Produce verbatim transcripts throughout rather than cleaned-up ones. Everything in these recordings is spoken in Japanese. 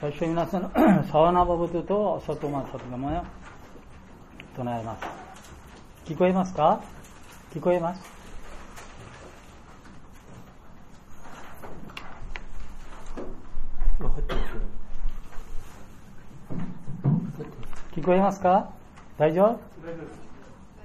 最初に皆さんのサワナバブトとサトマサトガマを唱えます。聞こえますか？聞こえます？聞こえますか？大丈夫？大丈夫です。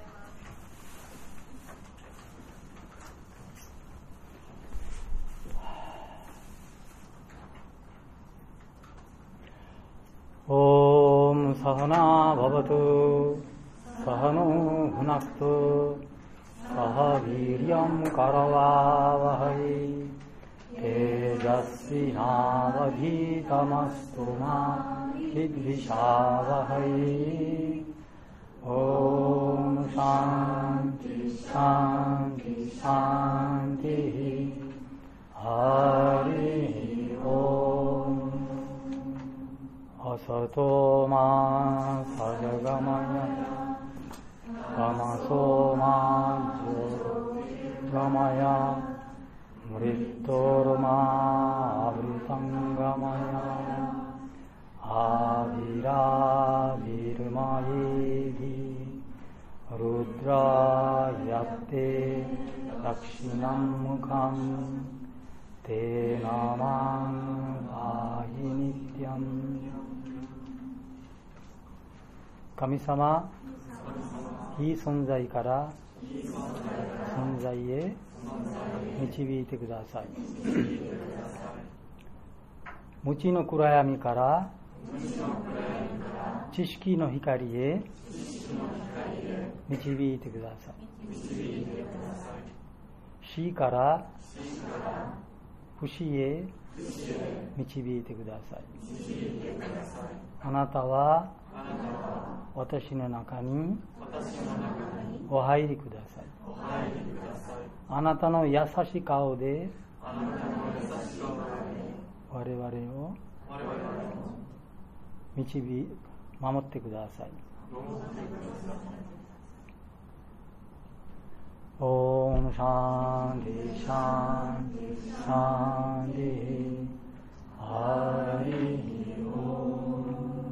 オームサハナババトサハノフナクトサハビリヤムカラワワハイテジャスィナバディタマストマヒッディシャワハイオームシャンティシャンティシャンティハリオームアサトマサジャガマヤガマソマジョガマヤムリットロマアブリタンガマヤアビラビルマイギルドラヤテラクシナムカムテナマンアヒニティアン神様、非存在から存在へ導いてください。無知の暗闇から知識の光へ導いてください。死から不死へ導いてください。あなたは私の中にお入りください。あなたの優しい顔で我々を導い守ってください。オームシャンティシャンティシャンティハリオーム。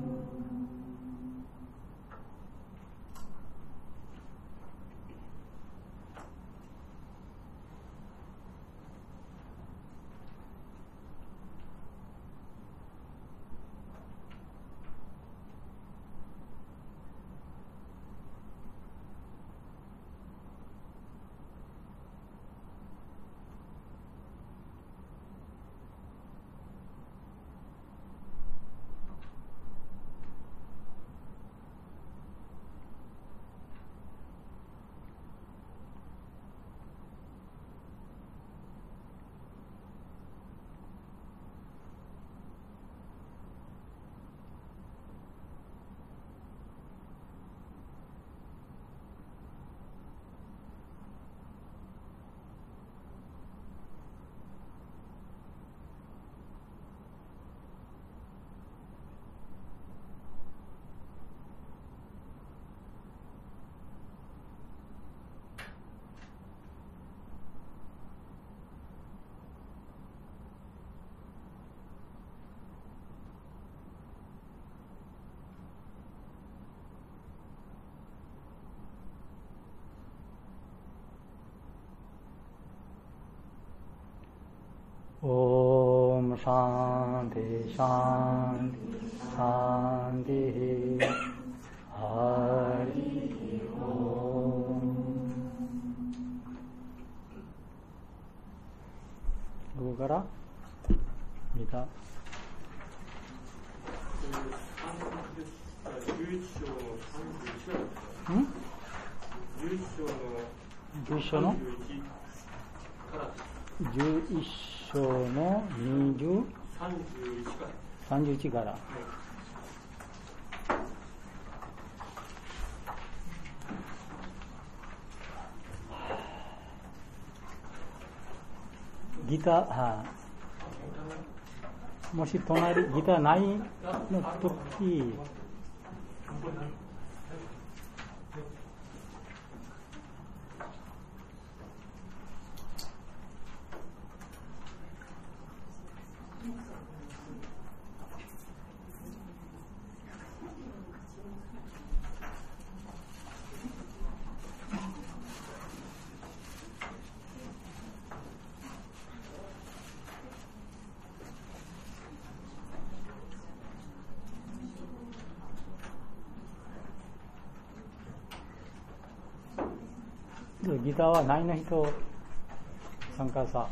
オームシャンティシャンティシャンティハリオーム。どこから見た？じゅういち章のさんじゅういちからん？じゅういち章のじゅういち章のじゅういち章のにじゅうさんじゅういちからさんじゅういちから、はい、ギター、はあ、もし隣ギターないの時ギターはないの人参加さ。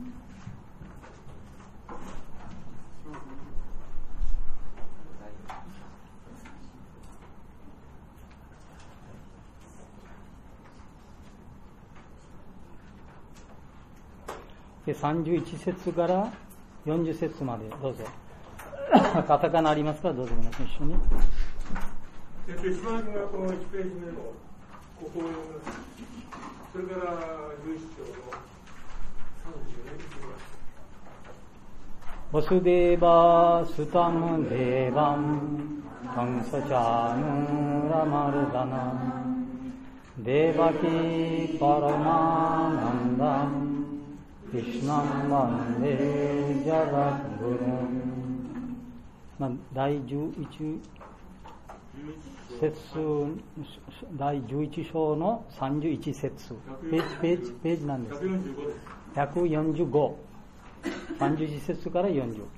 でさんじゅういち節からよんじゅう節までどうぞ。カタカナありますからどうぞ皆さん一緒に。 えっと、一番初めはこのいちページ目のここを読む。それからじゅういち章のさんじゅうねんいきます。 ボスデーバスタムデーバンカンサチャヌラマルダナデバキパラマナンダンクリシナンバンデジャガグルン、まあ、だいじゅういち節だいじゅういち章のさんじゅういち節ページページページなんです。ひゃくよんじゅうご、さんじゅういち節からよんじゅう。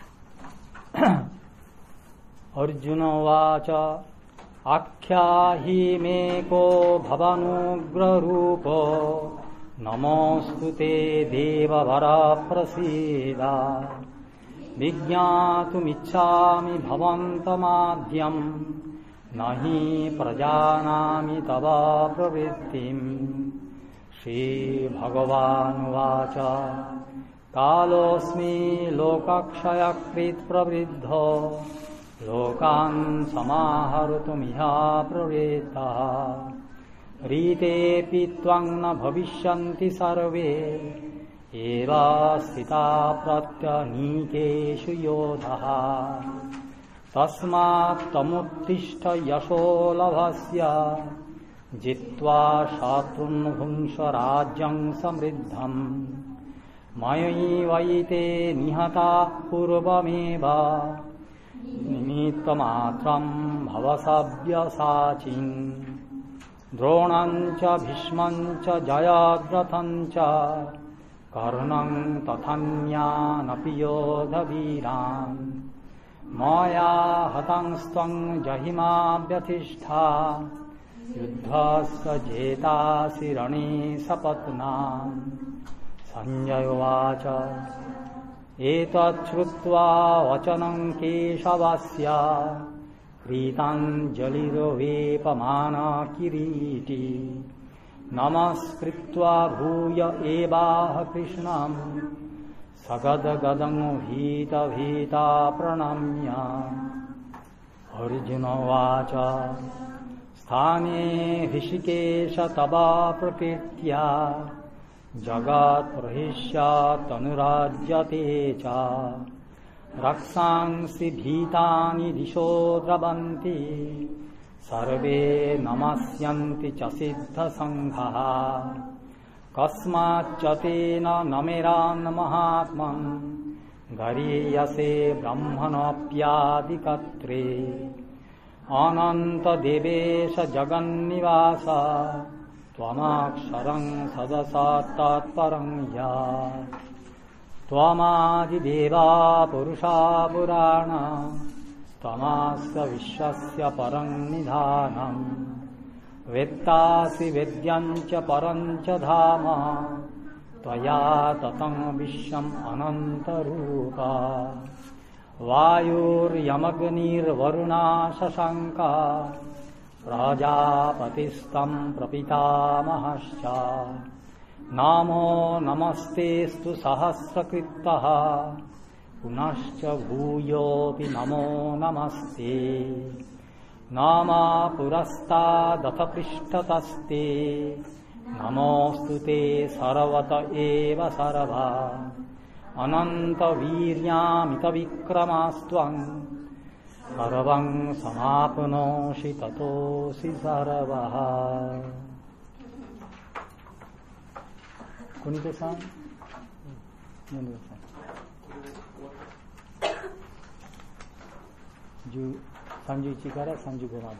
アルジュナワチャアッキャヒメコババヌグラルーポナモスクテデーババラプラシーダビギャートミッチャミババンタマディアムナヒプラジャナミタバプラヴィッティムシーバガワヌワチャカロスミロカクシャヤクリップラヴィッドロカンサマハルトミハプラヴィッタリテピトワンナバビシャンティサルベエバスティタプラティアニケシュヨダハタスマッタムティシタヤショラバスヤジットワシャトゥンフンシャラジャンサムリッダムマヨイワイテニハタプルバメバニミッタマトランバワサビャサチンद्रोणां च भीष्मं च जयाद्रथं च कर्णं तथान्यानपि योधवीरान् मया हतांस्त्वं जहिमा व्यथिष्ठा युद्धस्य जेतासि रणे सपत्नान् सञ्जय उवाच एतत् श्रुत्वा वचनं केशवस्य क्रीताञ्जलिर्वेपमाना किरीटी नमस्कृत्वा भूय एवाह कृष्णं सगदगदं भीतभीता प्रणम्य अर्जुन उवाच स्थाने ऋषिकेश तवा प्रकृत्या जगत्प्रहिष्यतनुराज्यते च रक्षांसि भीतानि दिशो द्रवन्ति सर्वे नमस्यन्ति च सिद्धसङ्घः कस्माच्च तेन न मेरान् महात्मन् गरीयसे ब्रह्मणोऽप्यादिकर्त्रे अनन्तदेवेश जगन्निवास त्वमक्षरं सदसात्तत्परं यात् त्वमादिदेवा पुरुषा पुराण त्वमास्य विश्वस्य परं निधानम् वेत्तासि वेद्यं च परं च धाम त्वया ततं विश्वम् अनन्तरूपा वायुर्यमग्निर्वरुणा शशाङ्का प्रजापतिस्तं प्रपितामहश्च नमो नमस्तेस्तु सहस्रकृत्तः पुनश्च भूयोऽपि नमो नमस्ते नामा पुरस्तादथ पृष्ठतस्ते नमोऽस्तु ते सर्वत एव सर्वा अनन्तवीर्यामितविक्रमास्त्वं सर्वं समाप्नोषि ततोऽसि सर्वः。小西さん、読んでください。さんじゅういちからさんじゅうごまで。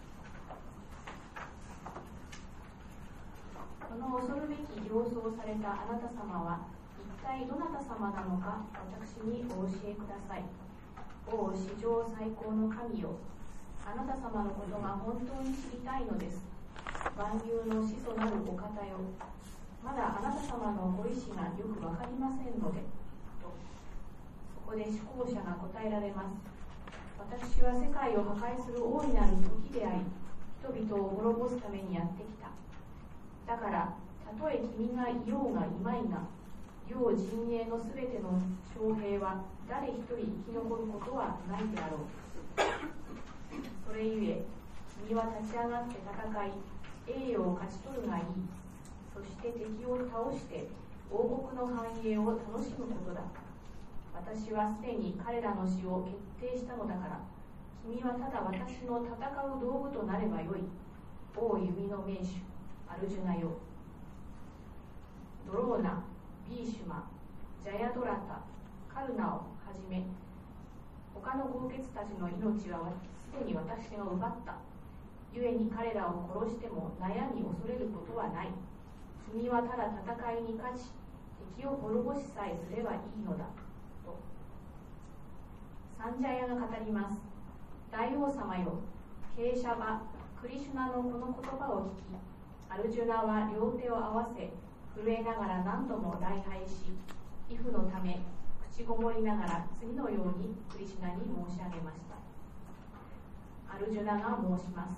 この恐るべき形相されたあなた様は一体どなた様なのか私にお教えください。王史上最高の神よ、あなた様のことが本当に知りたいのです。 万有の始祖なるお方よ、まだあなた様のご意志がよくわかりませんので。とそこで思考者が答えられます。私は世界を破壊する大いなる時であり、人々を滅ぼすためにやってきた。だからたとえ君がいようがいまいが、両陣営のすべての将兵は誰一人生き残ることはないであろう。それゆえ君は立ち上がって戦い、栄誉を勝ち取るがいい。そして敵を倒して王国の繁栄を楽しむことだ。私はすでに彼らの死を決定したのだから、君はただ私の戦う道具となればよい。王弓の名手アルジュナよ。ドローナ、ビーシュマ、ジャヤドラタ、カルナをはじめ、他の豪傑たちの命はすでに私が奪った。故に彼らを殺しても悩み恐れることはない。君はただ戦いに勝ち、敵を滅ぼしさえすればいいのだ。とサンジャヤが語ります。大王様よ、ケーシャバ、クリシュナのこの言葉を聞き、アルジュナは両手を合わせ、震えながら何度も礼拝し、畏怖のため口ごもりながら次のようにクリシュナに申し上げました。アルジュナが申します。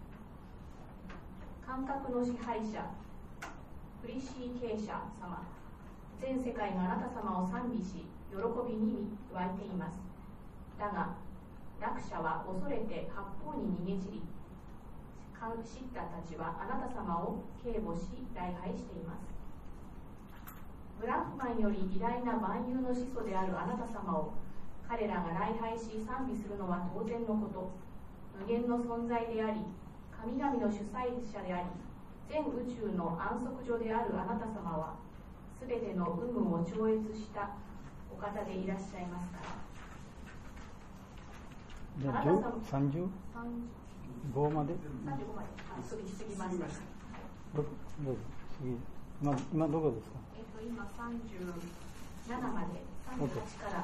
感覚の支配者クリシーケーシャ様、全世界があなた様を賛美し、喜びに湧いています。だが落者は恐れて八方に逃げ散り、シッタたちはあなた様を警護し礼拝しています。ブラフマンより偉大な万有の始祖であるあなた様を彼らが礼拝し賛美するのは当然のこと。無限の存在であり、神々の主催者であり、全宇宙の安息所であるあなた様は、すべての有無を超越したお方でいらっしゃいますから。 じゃあさんじゅうごまでさんじゅうごまであ過ぎ過ぎました。 どうぞ次 今, 今どこですか。 えっと今さんじゅうななまでさんじゅうはちから。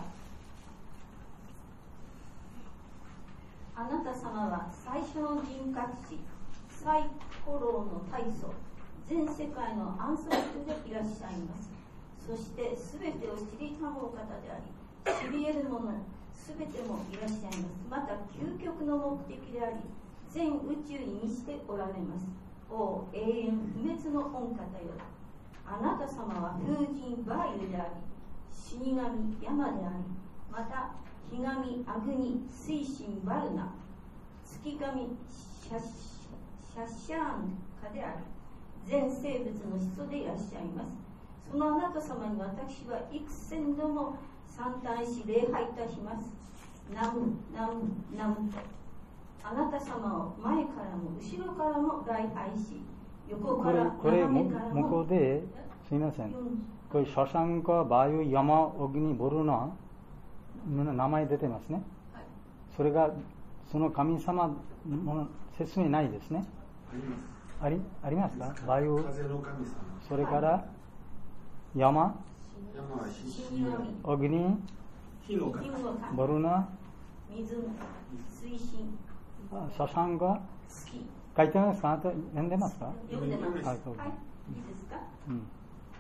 あなた様は最初の人格地、最古老の大祖、全世界の安息所でいらっしゃいます。そして全てを知りたむお方であり、知り得るもの全てもいらっしゃいます。また究極の目的であり、全宇宙に満ちておられます。お永遠不滅の御方よ。あなた様は風神バーユであり、死神ヤマであり、また日神アグニ、水神バルナ、月神シャシャシャーンカであり、全生物の始祖でいらっしゃいます。そのあなた様に私は幾千度も賛嘆し礼拝いたします。ナムナムナムとあなた様を前からも後ろからも礼拝し、横から斜めからも。 これ向こうですみません、これシャシャンカ、バユ、ヤマ、オグニ、ボルナの名前出てますね、はい、それがその神様の説明ないですね。あります。あり、ありますか。バユ、 風の神様、 それからヤマ、オグニ、ボルナ、 水、水深、 シャシャンカ書いてますか。あなた読んでますか。 読んでます。はい、 そうです。 はい、いいですか。 うん、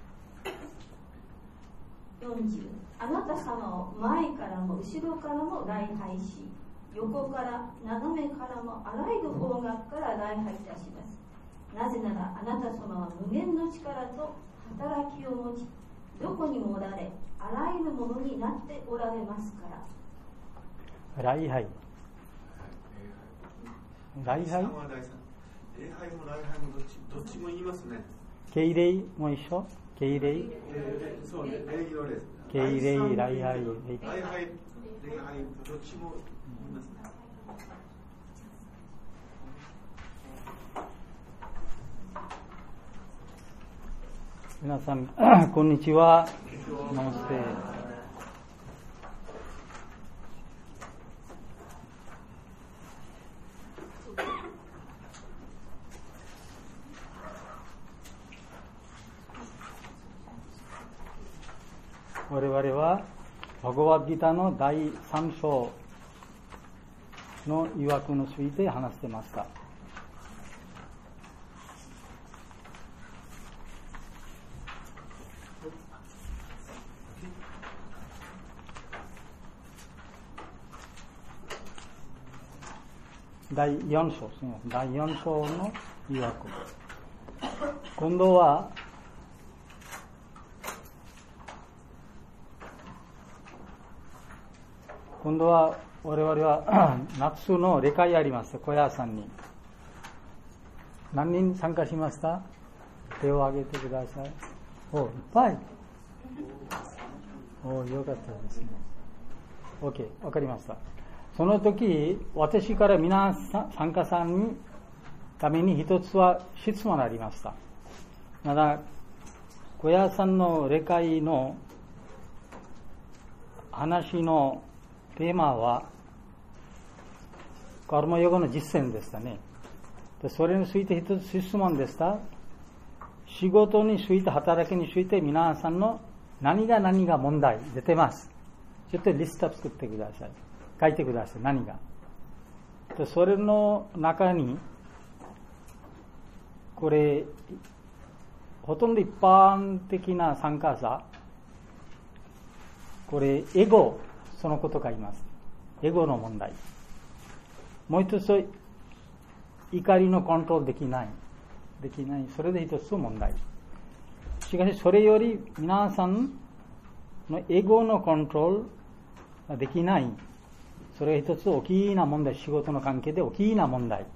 よんじゅうあなた様を前からも後ろからも礼拝し、横から斜めからもあらゆる方角から礼拝いたします。なぜならあなた様は無限の力と働きを持ち、どこにもおられ、あらゆるものになっておられますから。 礼拝礼拝礼拝も礼拝もどっち、どっちも言いますね。 敬礼も一緒。敬礼、 そうね、礼儀の礼。 敬礼、礼拝、礼拝、 礼拝、礼拝、どっちも言いますね。 皆さんこんにちは。ナマステ。我々はバガバッドギターのだいさん章の曰くについて話してました。 だいよん章ですね。だいよん章の曰く。今度は、今度は我々は夏の礼会あります。小屋さんに。何人参加しました？手を挙げてください。お、いっぱい。お、よかったですね。OK、わかりました。その時、私から皆参加さんにために一つは質問がありました。まだ、小屋さんの礼会の話のテーマは、カルマヨガの実践でしたね。でそれについて一つ質問でした。仕事について、働きについて皆さんの何が何が問題出てます。ちょっとリスト作ってください。書いてください。何が。でそれの中に、これ、ほとんど一般的な参加者、これ、エゴ、そのことがいます。エゴの問題。もう一つ、怒りのコントロールできない。できない。それで一つ問題。しかし、それより皆さんのエゴのコントロールができない。それが一つ大きな問題。仕事の関係で大きな問題。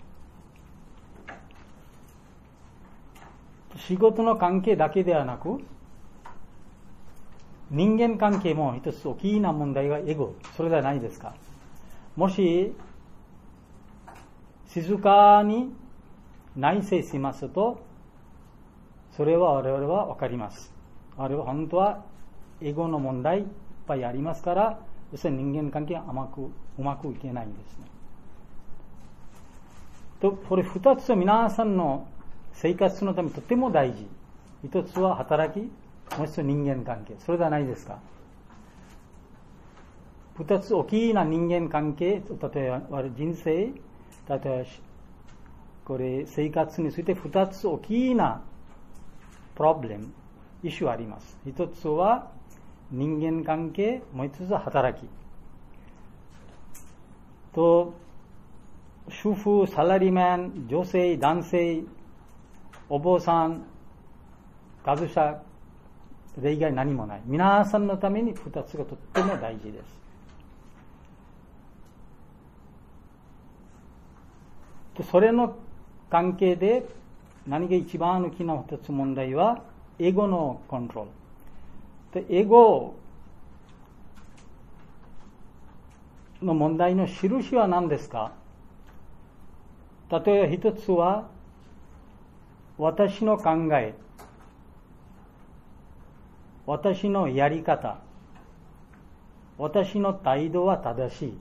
仕事の関係だけではなく、人間関係も一つ大きな問題がエゴ。それではないですか。もし、静かに内省しますと、それは我々はわかります。あれは本当はエゴの問題いっぱいありますから、要するに人間関係が甘く、うまくいけないんですね。と、これ二つは皆さんの生活のためにとても大事。一つは働き、もう一つは人間関係。それではないですか。二つ大きな人間関係、例えば人生、例えばこれ生活について二つ大きなプロブレム、イシューあります。一つは人間関係、もう一つは働き。と、主婦、サラリーマン、女性、男性、お坊さん、学者、例外何もない。皆さんのために二つがとっても大事です。それの関係で何が一番大きな一つ問題はエゴのコントロール。エゴの問題の印は何ですか？例えば一つは私の考え、私のやり方、私の態度は正しい。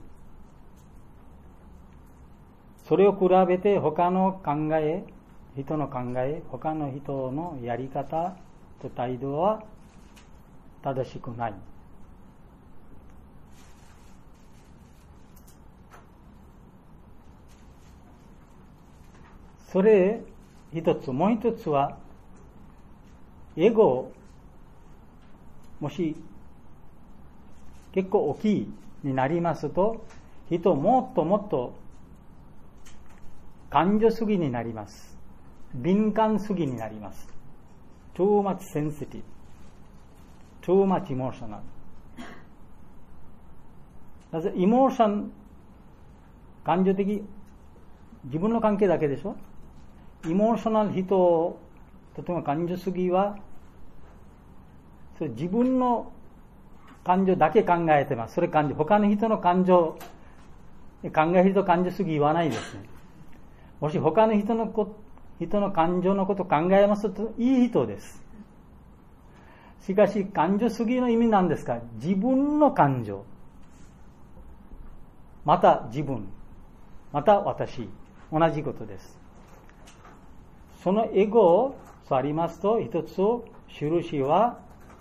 それを比べて他の考え、人の考え、他の人のやり方と態度は正しくない。それ一つ、もう一つはエゴ、もし結構大きいになりますと、人もっともっと感情主義になります。敏感主義になります。too much sensitive, too much emotional。なぜエモーション、感情的、自分の関係だけでしょ。エモーショナル人、とても感情主義は、それ自分の感情だけ考えてます。それ感情、他の人の感情、考える人感情主義言わないですね。もし他の人のこ人の感情のことを考えますといい人です。しかし感情主義の意味なんですか？自分の感情、また自分、また私、同じことです。そのエゴとありますと、一つを印は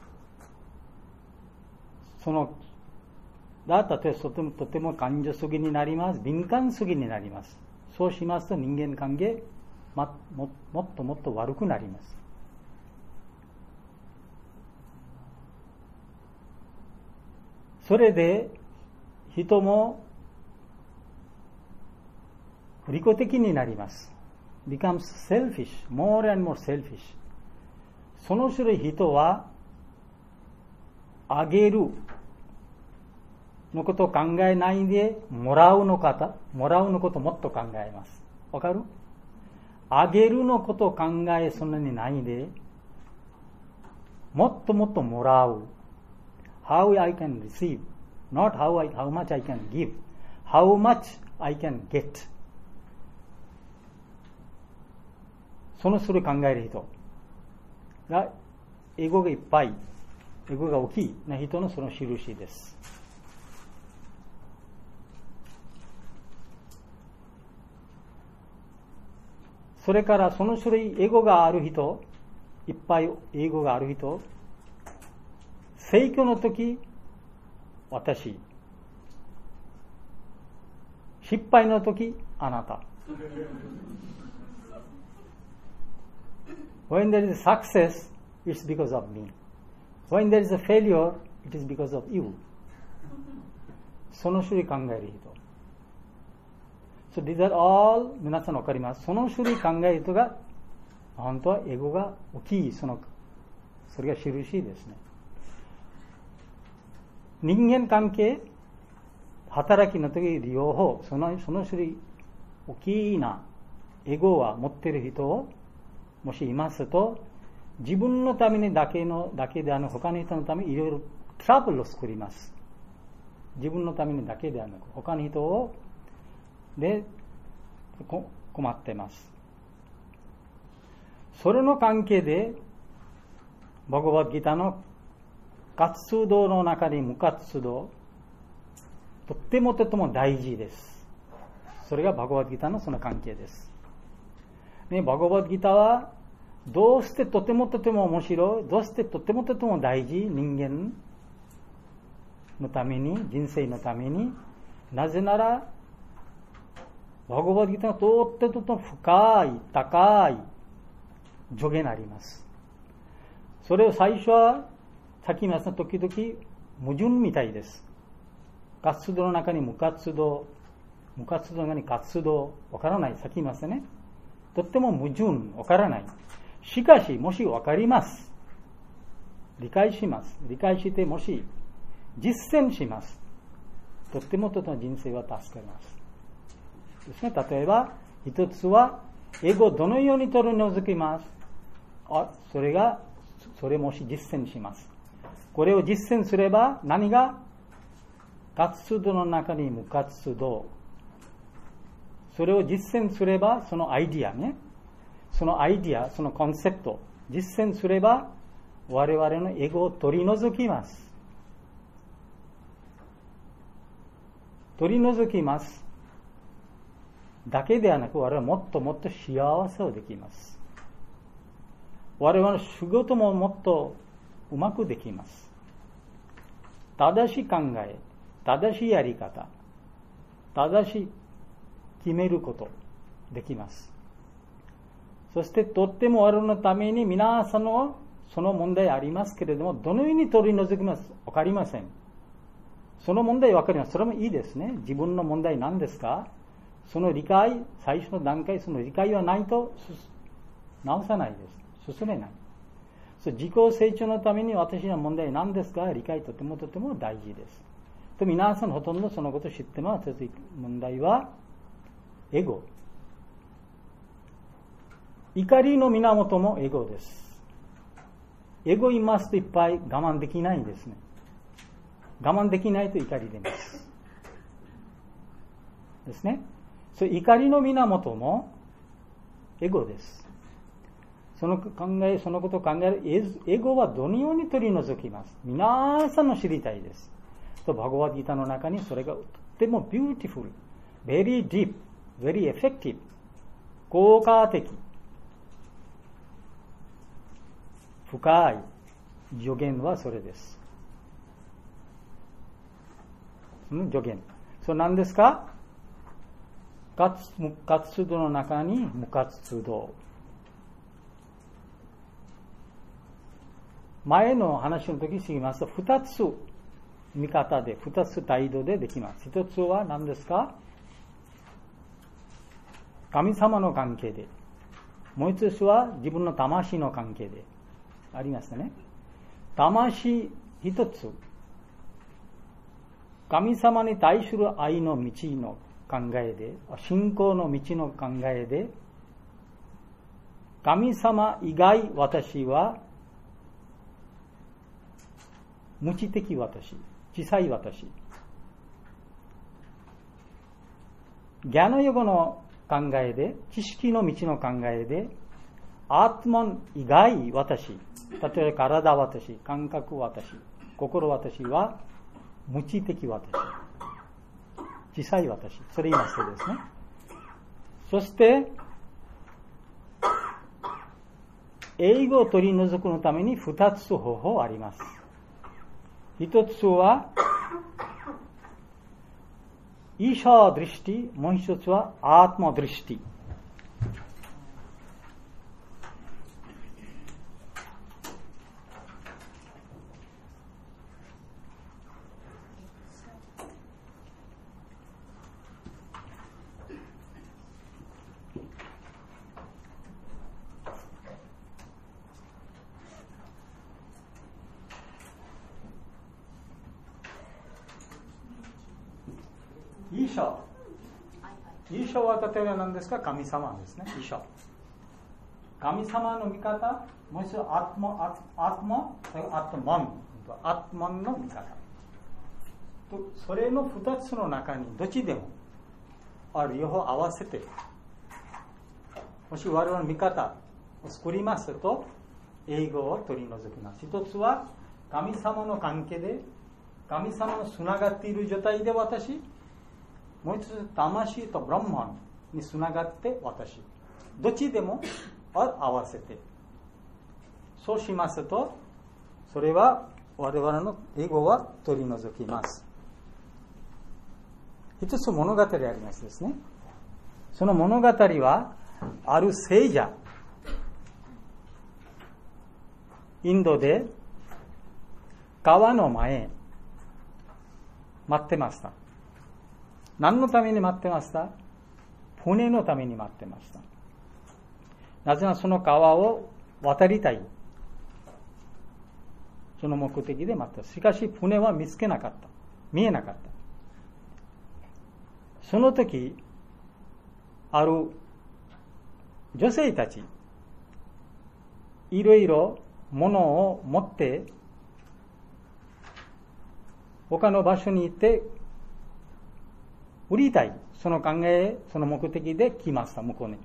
そのが例えばとてもとても感情主義になります。敏感主義になります。そうしますと人間関係、ま、も, もっともっと悪くなります。それで人も利己的になります。becomes selfish, more and more selfish。その種類人は、あげるのことを考えないで、もらうの方、もらうのことをもっと考えます。わかる？あげるのことを考えそんなにないで、もっともっともらう。How I can receive, not how, I, how much I can give, how much I can get。そのそれ考える人が、エゴがいっぱい、エゴが大きいな人のその印です。それからその種類、エゴがある人、いっぱいエゴがある人、成功の時、私。失敗の時、あなた。When there is success, it's because of me. When there is a failure, it is because of you. その種類考える人。So these are all 皆さんわかります。その種類考える人が、本当はエゴが大きい、その、それが印ですね。人間関係、働きの時両方、その、その種類、大きなエゴは持っている人を、もしいますと、自分のためにだけの、だけであの、他の人のためにいろいろトラブルを作ります。自分のためにだけではなく、他の人を、で、困っています。それの関係で、バガバッドギターの活動の中に無活動、とってもとっても大事です。それがバガバッドギターのその関係です。ね、バガバッドギターは、どうしてとてもとても面白い、どうしてとてもとても大事、人間のために、人生のために、なぜなら、バガバッドギターはとってもとっても深い、高い助言あります。それを最初は、さっき言いました時々、矛盾みたいです。活動の中に無活動、無活動の中に活動、わからない。さっき言いましたね。とっても矛盾、わからない。しかし、もしわかります。理解します。理解して、もし実践します。とってもとても人生は助かります。ですね。例えば、一つは、エゴをどのように取り除きます。あ、それが、それもし実践します。これを実践すれば、何が活動の中に無活動。それを実践すれば、そのアイディアね。そのアイディア、そのコンセプト、実践すれば、我々のエゴを取り除きます。取り除きます。だけではなく、我々はもっともっと幸せをできます。我々の仕事ももっとうまくできます。正しい考え、正しいやり方、正しい決めることできます。そしてとっても我々のために皆さんのその問題ありますけれども、どのように取り除きますわかりません。その問題わかります。それもいいですね。自分の問題何ですか？その理解、最初の段階、その理解はないと直さないです。進めない。そう自己成長のために私の問題何ですか？理解とてもとても大事です。と皆さんほとんどそのことを知ってます。問題はエゴ。怒りの源もエゴです。エゴいますといっぱい我慢できないんですね。我慢できないと怒り出ます。ですね。そう怒りの源もエゴです。その考え、そのことを考えるエゴはどのように取り除きます。皆さんの知りたいです。とバガバッドギターの中にそれがとってもビューティフル、very deep, very effective、効果的、深い助言はそれです。助言。それ何ですか？無活動の中に無活動。前の話の時に言いますと、二つ見方で、二つ態度でできます。一つは何ですか？ 神様の関係で、もう一つは自分の魂の関係でありますね。魂一つ、神様に対する愛の道の考えで、信仰の道の考えで、神様以外私は無知的私、小さい私。ギャノヨゴの考えで、知識の道の考えで、アートマン以外私、例えば体私、感覚私、心私は無知的私、小さい私、それ言いますとですね。そして、英語を取り除くのために二つ方法あります。一つは、イーシャードリシティ、もう一つはアートマドリシティ。イーシャー。イーシャーは例えば何ですか？神様ですね。イーシャー。神様の見方、もう一度アットマ、アットマ、アットマン、アットマンの見方。それの二つの中にどっちでもある両方合わせて、もし我々の見方を作りますと、英語を取り除きます。一つは神様の関係で、神様のつながっている状態で私、もう一つ魂とブランマンにつながって私、どっちでも合わせて、そうしますと、それは我々の英語は取り除きます。一つ物語ありますですね。その物語はある聖者、インドで川の前待ってました。何のために待ってました？船のために待ってました。なぜならその川を渡りたい。その目的で待った。しかし船は見つけなかった。見えなかった。その時、ある女性たち、いろいろ物を持って、他の場所に行って売りたい。その考え、その目的で来ました、向こうに。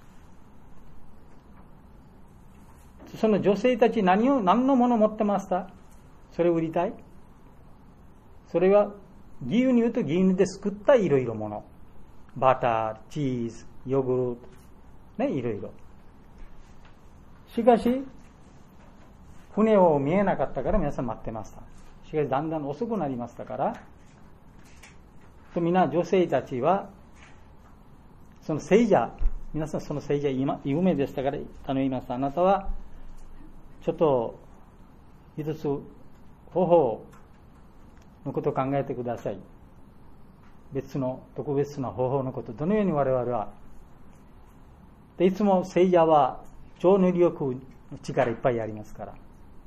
その女性たち何を、何のものを持ってました？それを売りたい。それは、牛乳と牛乳で作ったいろいろもの。バター、チーズ、ヨーグルト、ね、いろいろ。しかし、船を見えなかったから皆さん待ってました。しかし、だんだん遅くなりましたから、と皆女性たちは、その聖者、皆さんその聖者有名でしたから頼みます。あなたは、ちょっと、一つ方法のことを考えてください。別の、特別な方法のこと、どのように我々は、でいつも聖者は超能力の力いっぱいありますから。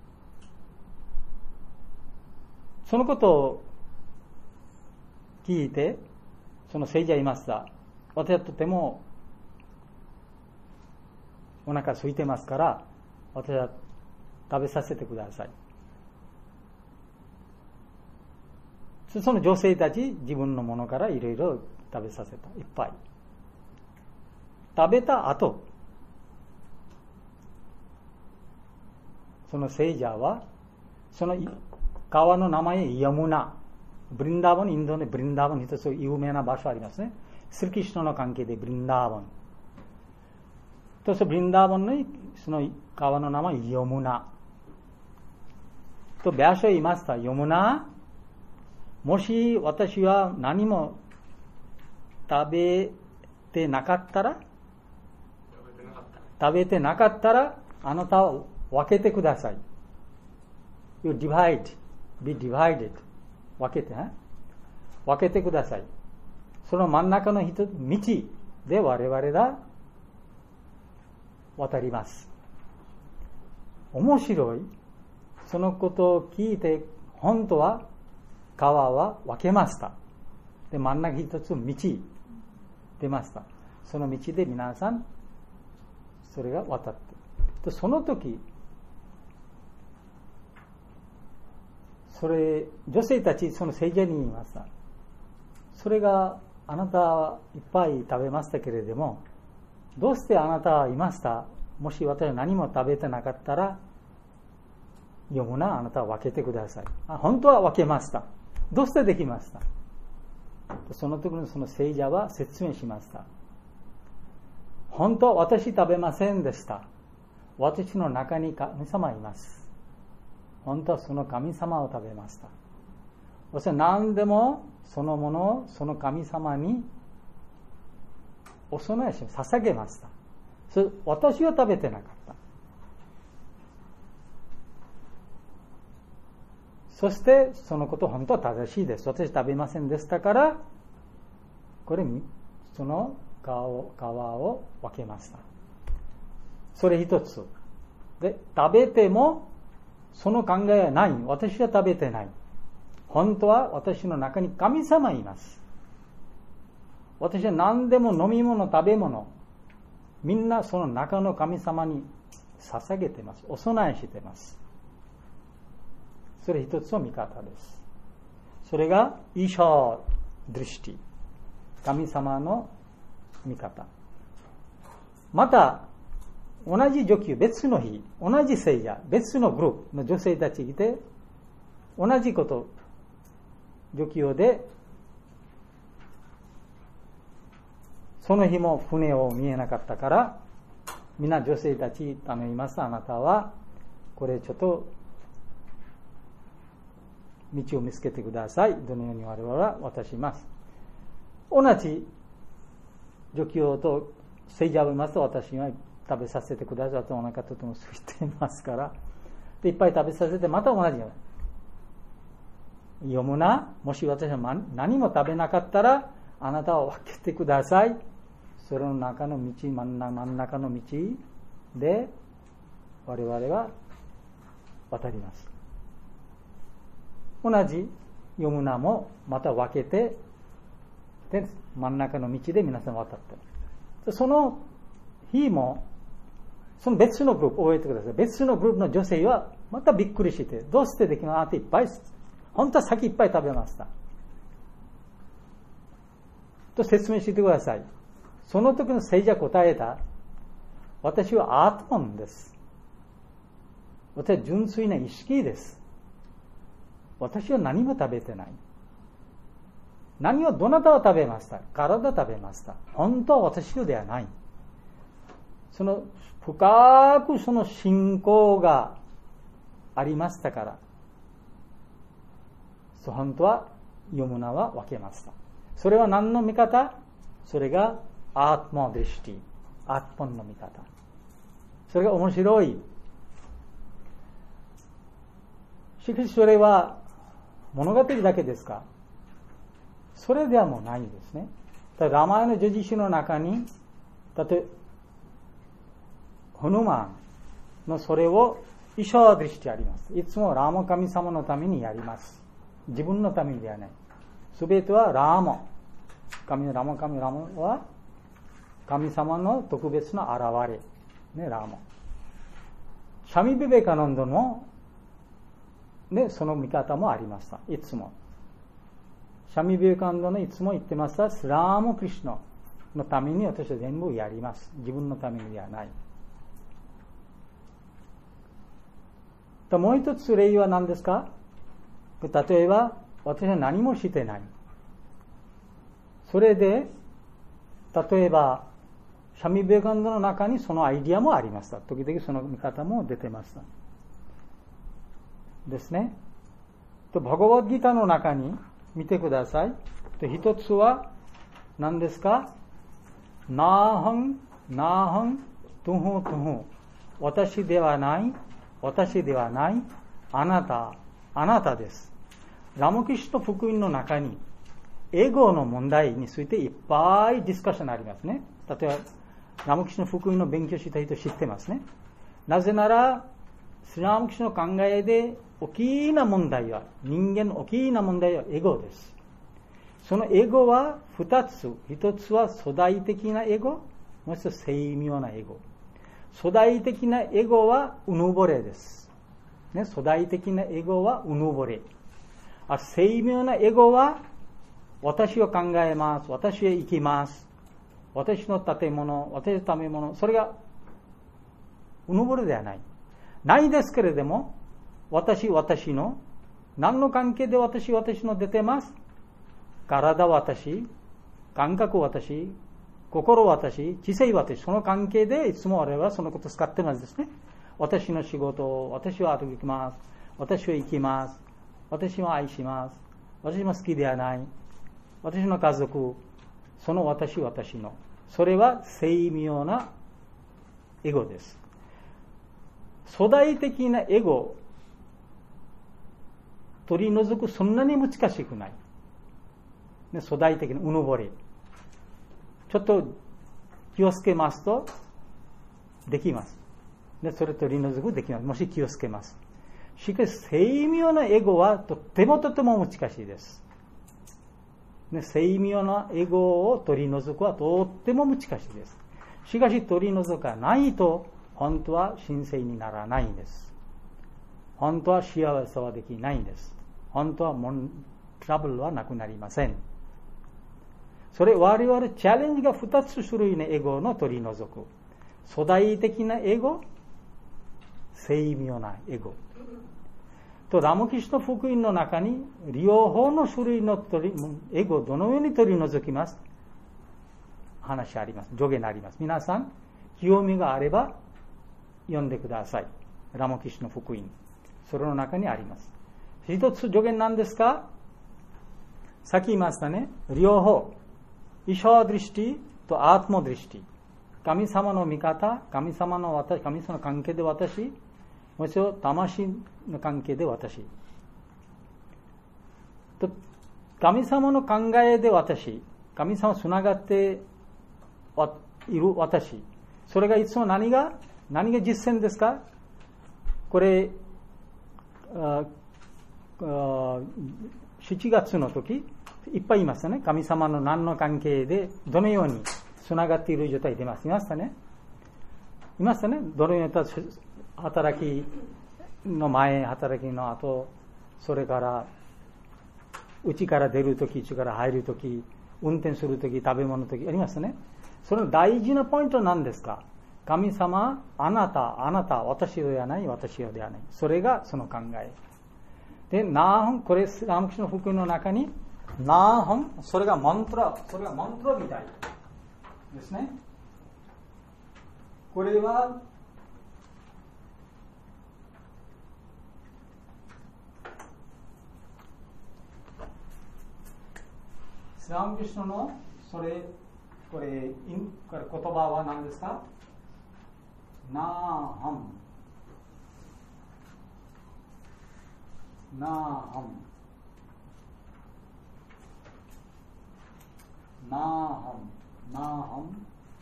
そのことを聞いて、その聖者言いました。私はとてもお腹空いてますから、私は食べさせてください。その女性たち、自分のものからいろいろ食べさせた。いっぱい。食べた後、その聖者は、その川の名前、ヤムナ。ブリンダーバン、インドのブリンダーバン、一つ有名な場所ありますね。スリキシュナの関係でブリンダーバン。と、そのブリンダーバンのその川の名前、ヨムナ。と、ヴァシャ言いました。ヨムナ、もし私は何も食べてなかったら、食べてなかったら、あなたを分けてください。You divide, be divided. 分けて、ね、分けてください。その真ん中の人、道、 で我々が渡ります。面白い。そのことを聞いて、本当は川は分けました。で、真ん中一つ道出ました。その道で皆さん、それが渡って。で、その時、それ、女性たち、その聖者に言いました。それが、あなたはいっぱい食べましたけれども、どうしてあなたは言いました？もし私は何も食べてなかったら、ヨムナ、あなたは分けてください。あ、本当は分けました。どうしてできました？その時のその聖者は説明しました。本当は私食べませんでした。私の中に神様います。本当はその神様を食べました。私は何でもそのものをその神様にお供えし捧げました。それ私は食べてなかった。そしてそのこと本当は正しいです。私食べませんでしたから、これその皮を、皮を分けました。それ一つで、食べてもその考えはない。私は食べてない。本当は私の中に神様います。私は何でも飲み物、食べ物、みんなその中の神様に捧げてます。お供えしてます。それ一つの見方です。それがイシャードリシティ、神様の見方。また同じ女級、別の日、同じ聖者、別のグループの女性たちがいて、同じこと、女級で、その日も船を見えなかったから、みんな女性たち頼みます。あなたは、これちょっと、道を見つけてください。どのように我々は渡します。同じ女級と聖者を見ますと、私は食べさせてください。お腹とても空いていますから。で、いっぱい食べさせて、また同じように。読むな。もし私は何も食べなかったら、あなたは分けてください。それの中の道、真ん中の道で、我々は渡ります。同じ読むなもまた分けて、で、真ん中の道で皆さん渡ってる。その日も、その別のグループ、覚えてください。別のグループの女性はまたびっくりして、どうしてできるのっていっぱい、本当は先いっぱい食べました。と説明してください。その時の聖者答えた。私はアートマンです。私は純粋な意識です。私は何も食べてない。何をどなたは食べました。体食べました。本当は私ではない。その深くその信仰がありましたから、そう本当は読むなは分けました。それは何の見方？それがアートマドリシティ、アートマンの見方。それが面白い。しかしそれは物語だけですか？それではもうないんですね。ただラマヤの叙事詩の中に、例えばハヌマンのそれをイシャードリシティあります。いつもラーマ神様のためにやります。自分のためにではない。すべてはラーマ。神のラーマ神ラーマは神様の特別な現れ。ね、ラーマ。シャミ・ビベカナンドの、ね、その見方もありました。いつも。シャミ・ビベカナンドのいつも言ってました。ラーマ・クリシュナのために私は全部やります。自分のためにではない。もう一つ例は何ですか？例えば、私は何もしてない。それで、例えば、シャミ・ビベカナンドの中にそのアイディアもありました。時々その見方も出てました。ですね。と、バガバッドギターの中に見てください。と、一つは何ですか？ナーハン、ナーハン、トゥフトゥフ。私ではない。私ではない。あなた、あなたです。ラマキシュト福音の中に、エゴの問題についていっぱいディスカッションありますね。 例えばラムキシュの福音の勉強した人知ってますね。なぜならスリラムキシュの考えで大きな問題は、人間の大きな問題はエゴです。そのエゴは二つ。一つは粗大的なエゴ、もう一つ精妙なエゴ。粗大的なエゴはうぬぼれです。ね、粗大的なエゴはうぬぼれ。あ、精妙なエゴは私を考えます。私へ生きます。私の建物、私の食べ物、それがうぬぼれではない。ないですけれども、私、私の、何の関係で私、私の出てます？体私、感覚私、心私、知性私、その関係でいつも我々はそのことを使ってますですね。私の仕事、私は歩きます。私は生きます。私は愛します。私も好きではない。私の家族、その私、私の。それは精妙なエゴです。粗大的なエゴ、取り除くそんなに難しくない。ね、粗大的なうぬぼれ。ちょっと気をつけますと、できます。で、それ取り除くできます。もし気をつけます。しかし、精妙なエゴはとてもとても難しいです。ね、精妙なエゴを取り除くはとっても難しいです。しかし、取り除かないと、本当は神聖にならないんです。本当は幸せはできないんです。本当はモントラブルはなくなりません。それ我々チャレンジが二つ種類のエゴの取り除く。粗大的なエゴ、精妙なエゴ。とラムキシュの福音の中に両方の種類の取りエゴをどのように取り除きます？話あります。助言あります。皆さん、興味があれば読んでください。ラムキシュの福音。それの中にあります。一つ助言なんですか？さっき言いましたね。両方。イシャードリシティとアートモドリシティ。神様の味方、神様の私、神様の関係で私、もちろん魂の関係で私。と神様の考えで私、神様つながっている私。それがいつも何が、何が実践ですか？これ、ああしちがつの時、いっぱいいましたね。神様の何の関係で、どのようにつながっている状態出ます。いましたね。いましたね。どのように働きの前、働きの後、それから、家から出るとき、家から入るとき、運転するとき、食べ物のとき、ありますね。その大事なポイントは何ですか？神様、あなた、あなた、私ではない、私ではない。それがその考え。で、ナーハン、これ、ラムキシュの福音の中に、ナーハン、それがマントラ、それがマントラみたいですね。これは、ラムキシュの、それ、これ、インこれ言葉は何ですか？ナーハン。ナーハン。ナーハン。ナーハン。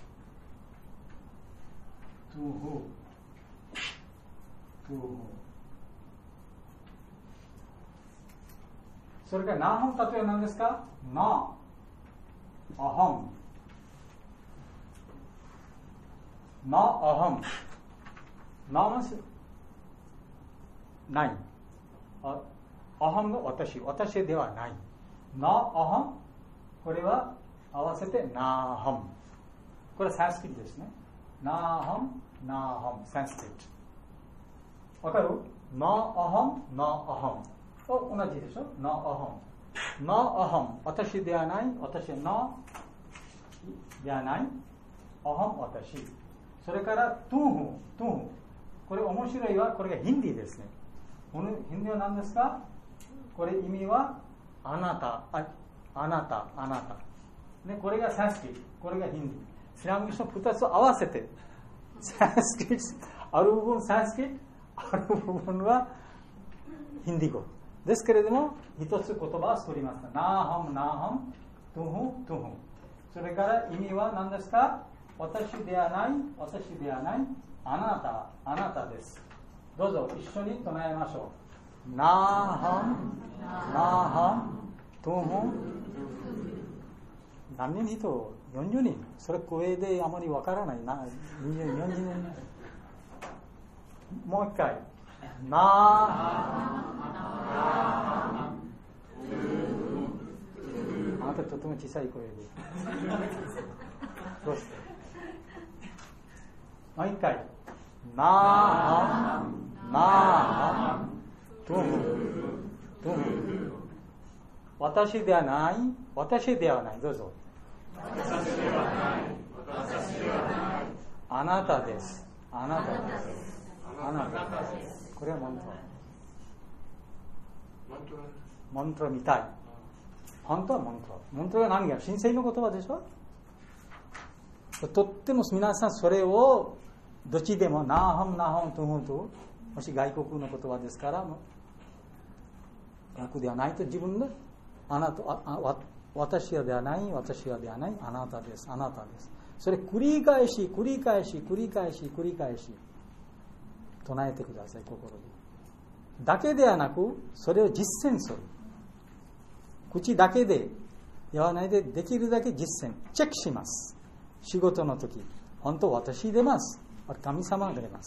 トゥフ。トゥフ。それからナーハン、例えば何ですか？ナー。アハン。ナアハン。ナはない。アハンが私。私ではない。ナアハン。これは合わせてナアハン。これはサンスクリットですね。ナアハン、ナアハン。サンスクリット。わかる？ナアハン、ナアハン。同じでしょ？ナアハン。ナアハン。私ではない。私はナではない。アハン、私。それからトゥーフ、トゥーフ。これ面白いは、これがヒンディーですね。このヒンディーは何ですか？これ意味は、あなた、あ、あなた、あなた。ね、これがサンスクリット。これがヒンディー。スラムキシュの二つを合わせて、サンスクリット、ある部分サンスクリット、ある部分はヒンディー語。ですけれども、一つ言葉を作りました。ナーハム、ナーハム、トゥーフ、トゥーフ。それから意味は何ですか？ 私ではない、私ではない、あなた、あなたです。どうぞ一緒に唱えましょう。ナーハン、ナーハン、トゥンホン。何人人？よんじゅうにん。それ声であまりわからないな。よんじゅうにん。もう一回。ナーハン、あなたとても小さい声で。どうして？もう一回。ナーハン、ナーハン、トゥンホン、トゥンホン。私ではない、私ではない。どうぞ。私ではない、私ではない。あなたです。あなたです。あなたです。これはマントラ。マントラみたい。本当はマントラ。マントラは何や？神聖の言葉でしょ。とっても皆さんそれをどっちでもナーハンナーハンと思うと、もし外国の言葉ですから逆ではないと自分であなたああ私はではない、私はではない、あなたです、あなたです。それ繰り返し繰り返し繰り返し繰り返し唱えてください。心でだけではなく、それを実践する。口だけで言わないで、できるだけ実践チェックします。仕事の時、本当私出ます、神様が出ます。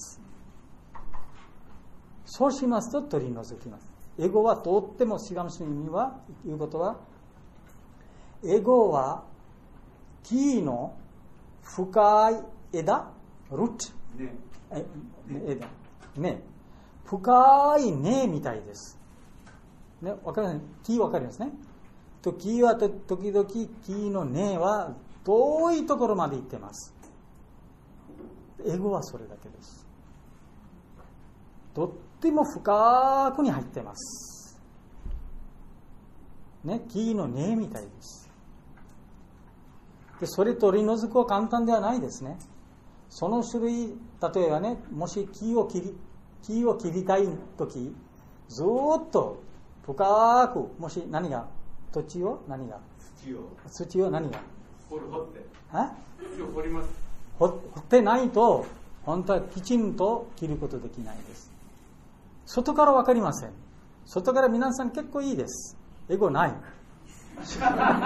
そうしますと取り除きます。エゴはとっても、しがみの意味はいうことは、エゴは木の深い枝、ルート、ね、え枝ね、深い根みたいです。ね、わかります。木わかりますね。と木はと時々木の根は遠いところまで行ってます。エゴはそれだけです。とっても深くに入ってます。ね、木の根みたいです。で、それ取り除くは簡単ではないですね。その種類、例えばね、もし木を切り、木を切りたいとき、ずっと深く、もし何が、土地を何が土を土を何が掘る、掘って。 え？ 土を掘ります。 掘ってないと、本当はきちんと切ることできないです。外からわかりません。外から皆さん結構いいです。エゴない。し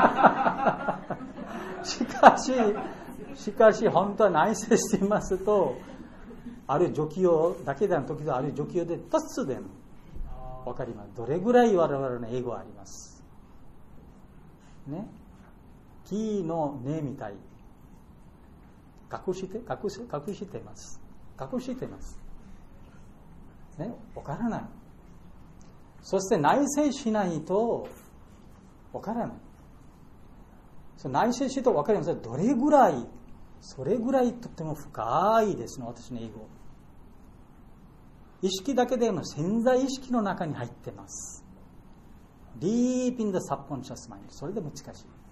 かし、しかし本当は内省していますと、ある除去だけでの時とある除去で突然わかります。どれぐらい我々のエゴあります。ね。木の根みたい。隠して、隠し、隠しています。隠しています。ね。わからない。そして内省しないとわからない。その内省してわかります。どれぐらい、それぐらいとっても深いですね、私のエゴ。意識だけでの潜在意識の中に入っています。Deep in the subconscious mind。それで難しい。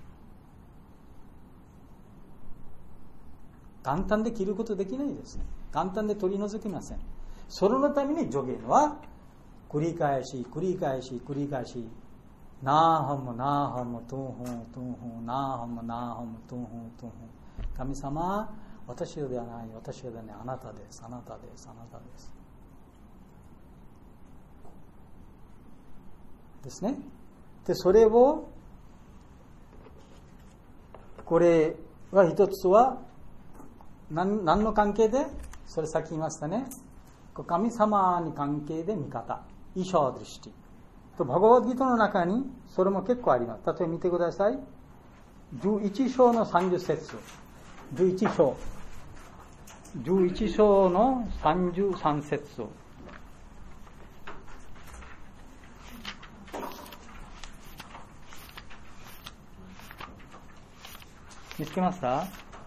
簡単で切ることできないですね。簡単で取り除きません。そのために助言は繰り返し繰り返し繰り返し、ナーハムナーハムトゥンホントゥンホン、ナーハムナーハムトゥンホントゥンホン。神様、私ではない、私ではない、あなたです、あなたです、あなたです。ですね。で、それを、これは一つは、何, 何の関係で、それさっき言いましたね。神様に関係で見方、イシャードリシティ。とバガバッドギータの中にそれも結構あります。例えば見てください。じゅういち章のさんじゅう節。じゅういち章。じゅういち章のさんじゅうさん節。見つけました？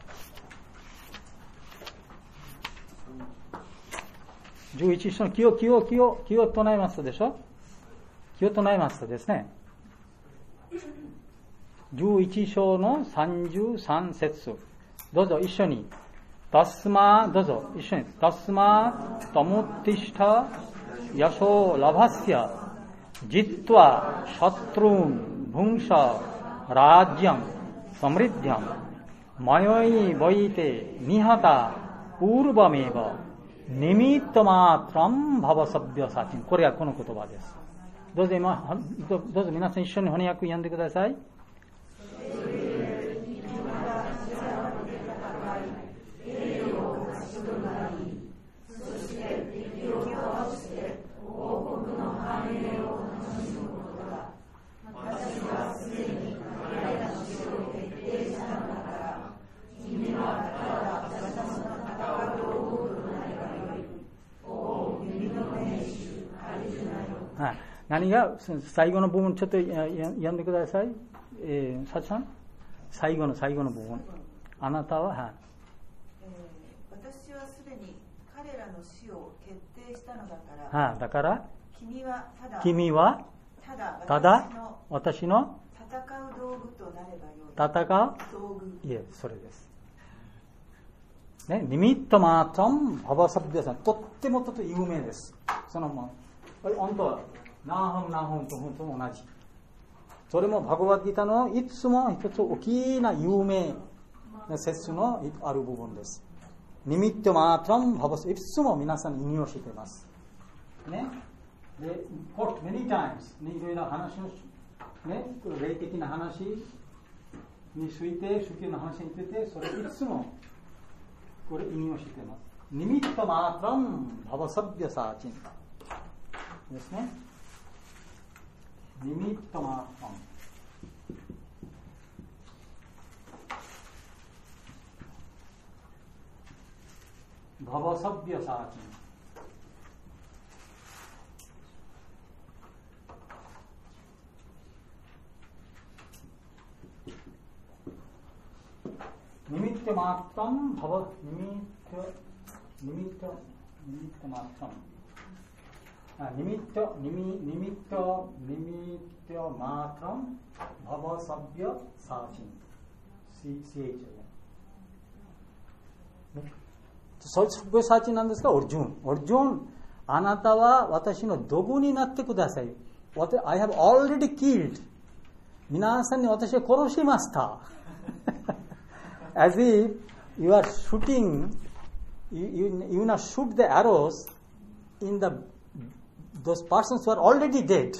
じゅういち章の気を、気を、気を、気を唱えますでしょ？気を唱えますとですね、じゅういち章のさんじゅうさん節。どうぞ一緒に。タスマー、どうぞ一緒に。タスマー、タムティシタ、ヤショーラバスヤ、ジットワ、シャトルン、ブンシャ、ラジャン、サムリッディャン、 迷いぼいてニハタウルバメバニミットマートランババサビアサチン。これがこの言葉です。どうぞ今、どうぞ皆さん一緒に翻訳読んでください。何が最後の部分ちょっと読んでください。えー、サチさん、最後の最後の部分。あなたは、はい、 えー、私はすでに彼らの死を決定したのだから。 はあ、だから君はただ君はただただ私の戦う道具となればよい。 戦う道具。いえ、それです。ね、ニミットマートンババサビアさん、とってもとって有名です。そのもう本当は。何本何本と本当同じ。それもバガバッドギターのいつも一つ大きな有名な説のある部分です。ニミットマートンババサビア、いつも皆さん引用しています。ね。で、many times、ね、いろいろ話の、ね、霊的な話について、宗教の話について、それいつもこれ引用しています。ニミットマートンババサビアサーチンですね。ニミットマートン。ババサビアサーチン。ニミットマートン、ババ、ニミット、ニミット、ニミットマートン。ニミット、ニミ、ニミット、ニミットマートン、ババサビアサーチン。シーエイチ ね。それサーチンなんですか？オルジュン。オルジュン、あなたは私の道具になってください。I have already killed. 皆さんに私は殺しました。As if you are shooting, you, you, you now shoot the arrows in the those persons who are already dead.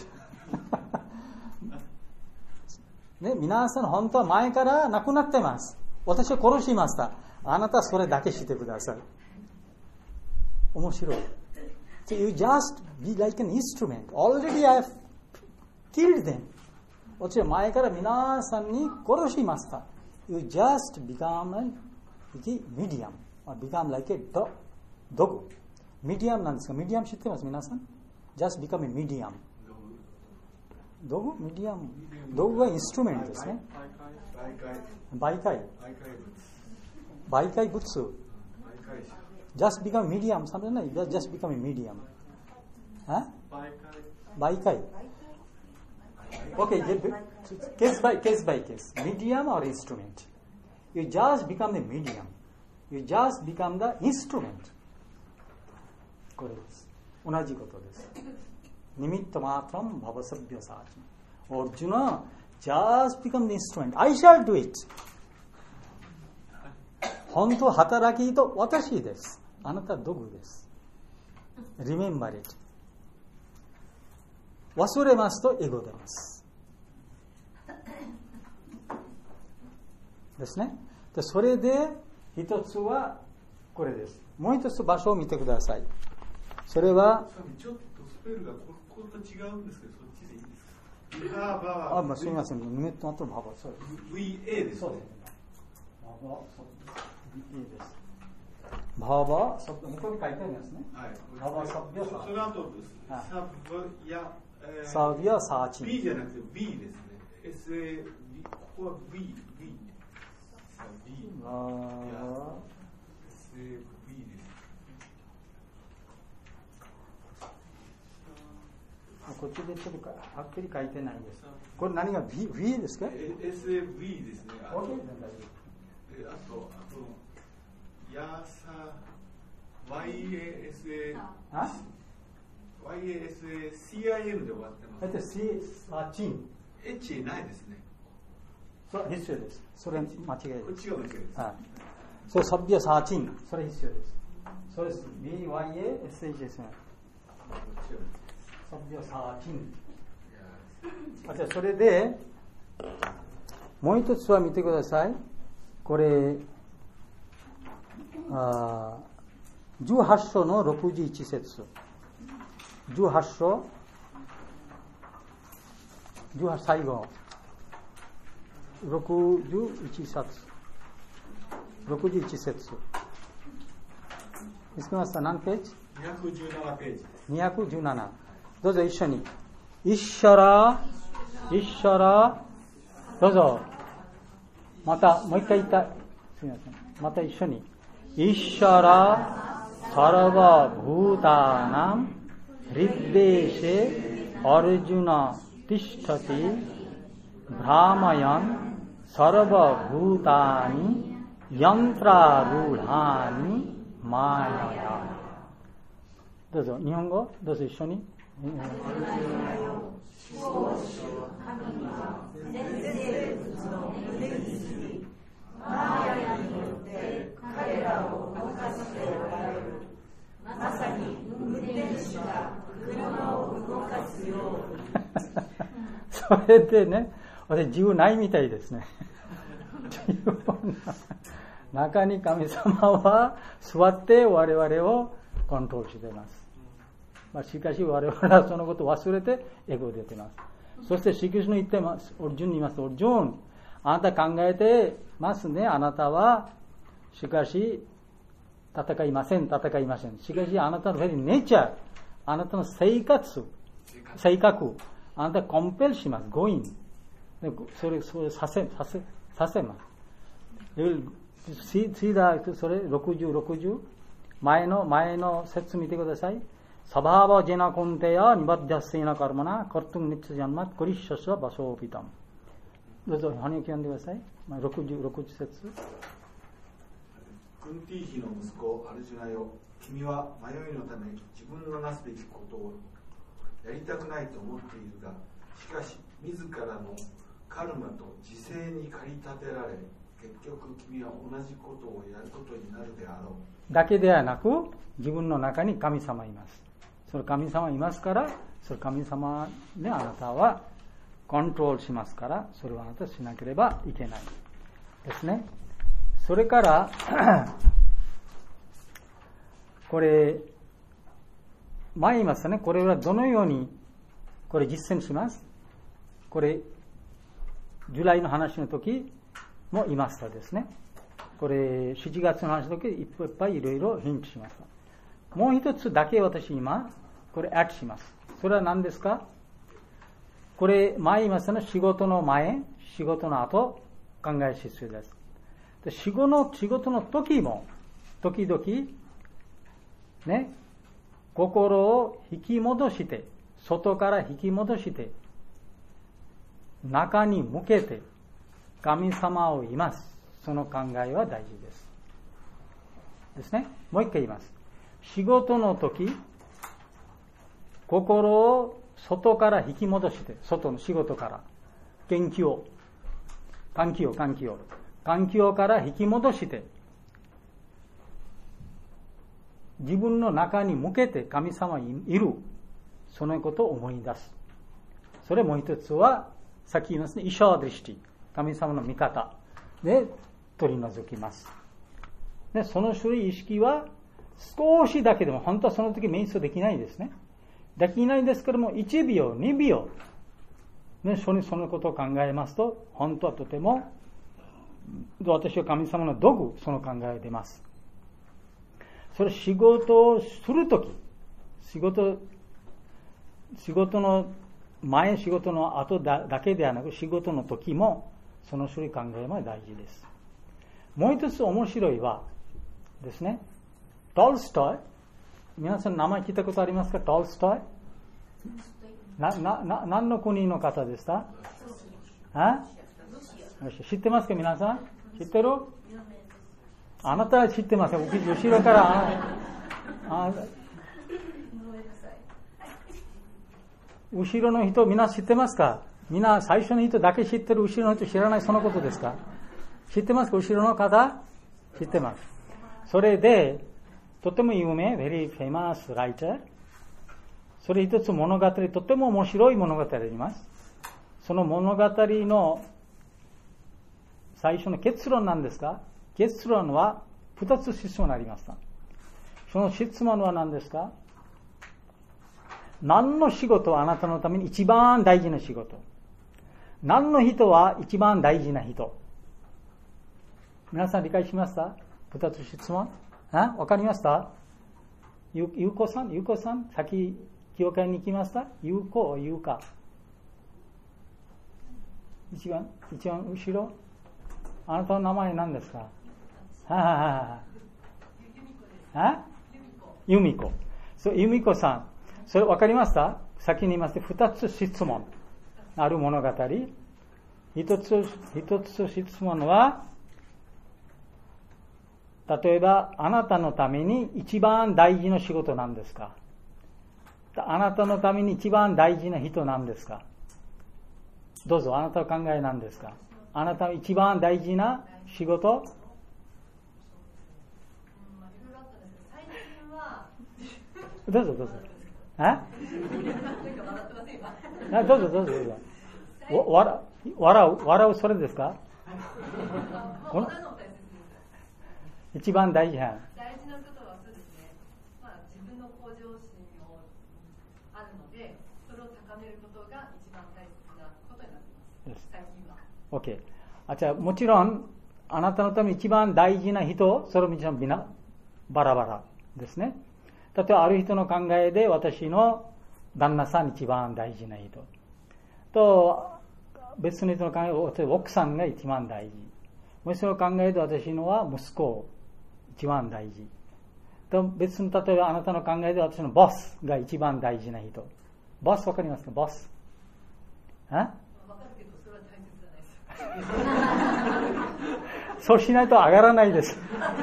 ね、皆さん本当は前から亡くなってます。私は殺しました。あなたはそれだけしてください。面白い。So you just be like an instrument. Already I have killed them. 私は前から皆さんに殺しました。You just become a medium or become like a dog. Medium なんですか？ Medium 知ってます皆さん？ Just become a medium. 道具？ Medium。道具はインストゥルメントですね。媒介。媒介物。Just become a medium. Something like that. Just become a medium. Huh? 媒介。Okay, case by case by case. Medium or instrument. You just become the medium. You just become the instrument. これです。同じことです。ニミットマートンババサビアサーチン。オルジュナ、just become the instrument. I shall do it. 本当働きと私です。あなたは道具です。Remember it. 忘れますとエゴ出ます。ですね。でそれで一つはこれです。もう一つ場所を見てください。それはちょっとスペルがここと違うんですけど、そっちでいいですか？バーバー。 あ、まあすみません。ニメットマトのバーバー。そうです。 ブイエー です。 そうです。バーバー、そうです。です。バーバー、そこに書いてありますね。はい。バーバーサビアサーチン。 その後です。サビア、えー、 サビアサーチン。 B じゃなくて B ですね。エスエービー、ここは B、B。サビア、エスエービー です。 こっちでちょっとはっきり書いてないんです。これ何が B、B ですか？ エスエービー ですね。あと、 OK、 えあと、あと、ヤサ、ワイエーエスエー、ワイエーエスエー、シーアイエム で終わってます。 えっと、C、あ、チン。 H ないですね。 それ必要です。それ間違いです。 こっちが間違いです。 はい。それサビアサーチン、それ必要です。それ ビーワイエーエスエイチ ですね。サビアサーチン。あ、じゃあそれでもう一つは見てください。これあじゅうはち章のろくじゅういち節。じゅうはち章じゅうはち最後ろくじゅういち節ろくじゅういち節見つけました？何ページ？ にひゃくじゅうななページです。 にひゃくじゅうなな。どうぞ一緒に。イッシャライッシャラどうぞ。またもう一回言った。すみません。また一緒に。イッシャラサラバブーターナムリッデーシェアルジュナティシタティブラマヤンサラバブーターニヤントラルーハーニマヤヤ。どうぞ日本語どうぞ一緒に。 マーヤによって彼らを動かしておられる。まさに運転手が車を動かすように。 それでね、私自由ないみたいですね。中に神様は座って我々をコントロールしています。まあ、しかし我々はそのことを忘れてエゴ出ています。そしてシークリストの言ってます。オルジュンに言います。オルジュン、あなた考えてますね。あなたはしかし戦いません。戦いません。しかしあなたのネチャー、あなたの生活、性格、あなたコンペルします。ゴイン。それ、それさせ、させ、させます。ついだ、それろくじゅう、ろくじゅう。前の、前の説見てください。サバーバジェナコンテヤニバッダッセイナカルマナカルトンニッツジャンマッコリッシャスはバソーピタム。どうぞ、翻訳読んでください。ろくじゅう、ろくじゅう節。 クンティーヒの息子アルジュナよ、君は迷いのため自分のなすべきことをやりたくないと思っているが、しかし自らのカルマと自制に駆り立てられ、結局君は同じことをやることになるであろう。 だけではなく、自分の中に神様います。その神様いますから、その神様であなたはコントロールしますから、それはあなたしなければいけないですね。それからこれ前言いましたね。これはどのようにこれ実践します。これジュライの話の時も言いましたですね。これしちがつの話の時いっぱいいっぱいいろいろヒントしました。もう一つだけ私今これアップします。それは何ですか。これ前言いましたね。仕事の前、仕事の後考える必要です。で仕事の仕事の時も時々ね、心を引き戻して、外から引き戻して、中に向けて神様をいます。その考えは大事です。ですね。もう一回言います。仕事の時、心を外から引き戻して、外の仕事から、元気を、環境、環境、環境から引き戻して、自分の中に向けて神様にいる。そのことを思い出す。それもう一つは、さっき言いますね、イシャードリシティ。神様の見方で取り除きます。で、その種類意識は少しだけでも、本当はその時瞑想できないですね。できないんですけども、いちびょう、にびょう、ね、そのことを考えますと、本当はとても、私は神様の道具、その考えが出ます。それ仕事をするとき、仕事、仕事の前、仕事の後 だ, だけではなく、仕事の時も、その種類考えも大事です。もう一つ面白いはですね、トルストイ。皆さん名前聞いたことありますか？トルストイ。な、な、な、何の国の方でした？あ？知ってますか皆さん？知ってる？あなたは知ってますよ。後ろからあ後ろの人みんな知ってますか？ みんな最初の人だけ知ってる、後ろの人知らない、そのことですか？知ってますか？後ろの方知ってます。それでとても有名、very famous writer。それ一つ物語、とても面白い物語あります。その物語の最初の結論なんですか？結論は二つ質問がありました。その質問は何ですか？何の仕事はあなたのために一番大事な仕事？何の人は一番大事な人？皆さん理解しました？二つ質問。あ、わかりました？ゆ、ゆうこさん、ゆうこさん、先、教会に行きました？ゆうこ、ゆうか。一番、一番後ろ。あなたの名前何ですか？はははは。ゆみこ。そう、ゆみこさん。それわかりました？先に言いまして、二つ質問。ある物語。一つ、一つ質問は、例えば、あなたのために一番大事な仕事なんですか？あなたのために一番大事な人なんですか？どうぞ、あなたの考えなんですか？あなたの一番大事な仕事？どうぞどうぞ。あ？どうぞどうぞどうぞ。笑う、笑う、笑うそれですか？一番大事な。 大事なことはそうですね。まあ自分の向上心をあるので、それを高めることが一番大切なことになっています。最近は。 OK。あ、じゃあもちろんあなたのために一番大事な人、それもみんなバラバラですね。例えばある人の考えで私の旦那さん一番大事な人と、別の人の考えで奥さんが一番大事。もう一つの考えで私のは息子一番大事。と別の、例えばあなたの考えで私のボスが一番大事な人。ボスわかりますか？ボス。あ？わかるけどそれは大切じゃないです。そうしないと上がらないです。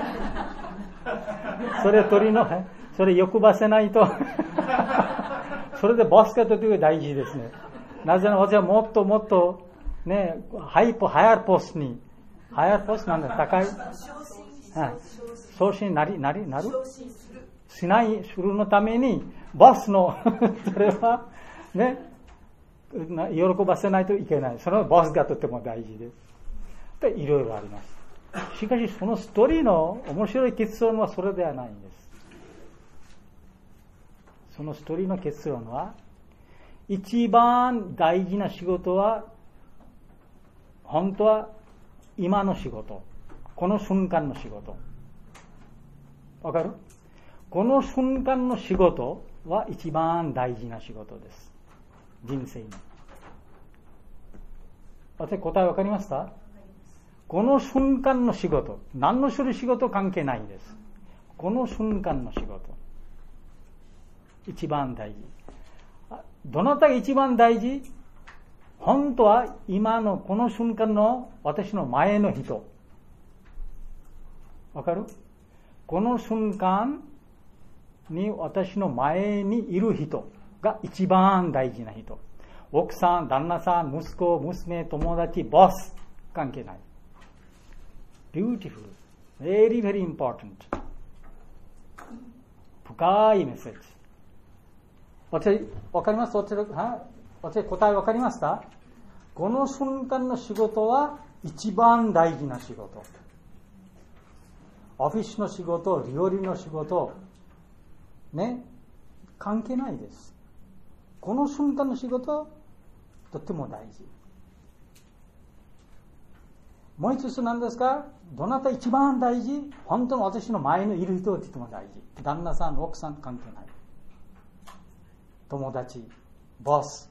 それ鳥の、それ欲張せないと。それでボスがとても大事ですね。なぜなら私はもっともっとね、ハイポ、ハイアーポストに、ハイアーポストなんだ、高い。昇進なり、なり、なるしない、するのために、ボスの、それは、ね、喜ばせないといけない。そのボスがとても大事です。で、いろいろあります。しかし、そのストーリーの面白い結論はそれではないんです。そのストーリーの結論は、一番大事な仕事は、本当は今の仕事。この瞬間の仕事。わかる？この瞬間の仕事は一番大事な仕事です。人生に。私答えわかりました？この瞬間の仕事。何のする仕事関係ないです。この瞬間の仕事。一番大事。どなたが一番大事？本当は今のこの瞬間の私の前の人。わかる？この瞬間に私の前にいる人が一番大事な人。奥さん、旦那さん、息子、娘、友達、ボス、関係ない。Beautiful. Very, very important. 深いメッセージ。私、わかります？私、私答えわかりました？この瞬間の仕事は一番大事な仕事。オフィスの仕事、料理の仕事、ね、関係ないです。この瞬間の仕事、とても大事。もう一つ何ですか？どなた一番大事？本当の私の前にいる人はとても大事。旦那さん、奥さん関係ない。友達、ボス。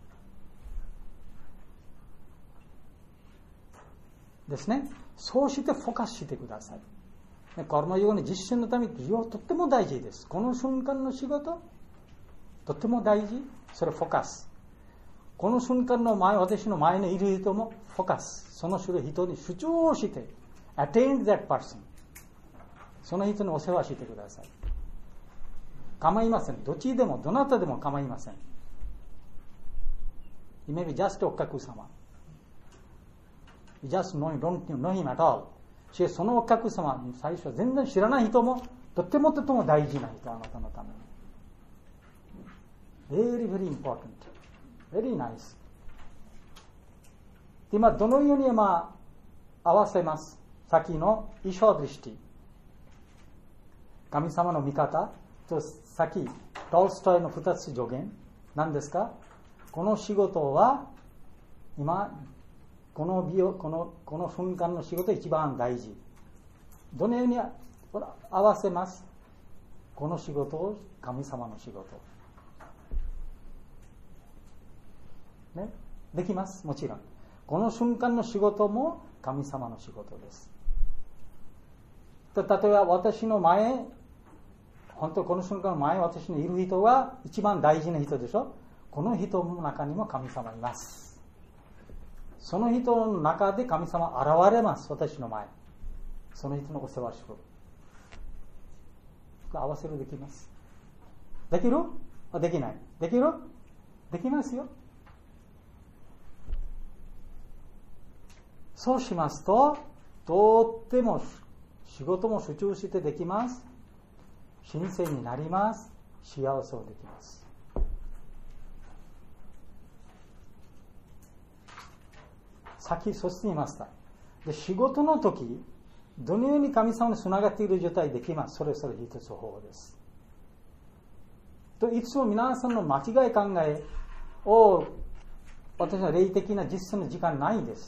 ですね。そうしてフォーカスしてください。カルマヨガの実践のためにとっても大事です。この瞬間の仕事、とっても大事。それフォーカス。この瞬間の前、私の前にいる人もフォーカス。そのする人に主張して、attend that person。その人にお世話してください。構いません。どっちでも、どなたでも構いません。 He may be just お客様。You just know, don't know him at all. しかしそのお客様に最初は全然知らない人もとってもとても大事な人、あなたのために。Very, very important. Very nice. 今どのようにまあ合わせます。先のイショードリシティ。神様の味方と先、トルストイの二つ助言。何ですか？この仕事は今この美容このこの瞬間の仕事が一番大事。どのように合わせます？この仕事を神様の仕事。ね、できます。もちろん。この瞬間の仕事も神様の仕事です。例えば私の前、本当この瞬間の前私のいる人は一番大事な人でしょ。この人の中にも神様います。その人の中で神様現れます。私の前。その人のお世話しろ。合わせるできます。できる？あ、できない。できる？できますよ。そうしますと、とっても仕事も集中してできます。神聖になります。幸せをできます。さっきそして言いました。で、仕事の時、どのように神様につながっている状態できます。それそれ一つ方法です。といつも皆さんの間違い考えを、私は霊的な実践の時間ないです。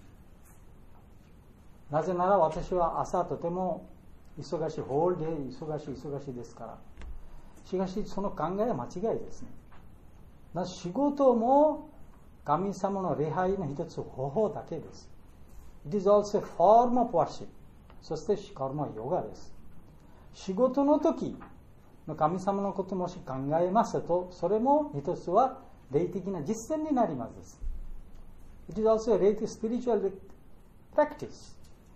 なぜなら私は朝とても忙しい、ホールデー忙しい忙しいですから。しかしその考えは間違いですね。だ仕事も神様の礼拝の一つ方法だけです。It is also a form of worship. そしてこれもヨガです。仕事の時の神様のこともし考えますと、それも一つは霊的な実践になります。It is also a 霊的 spiritual practice.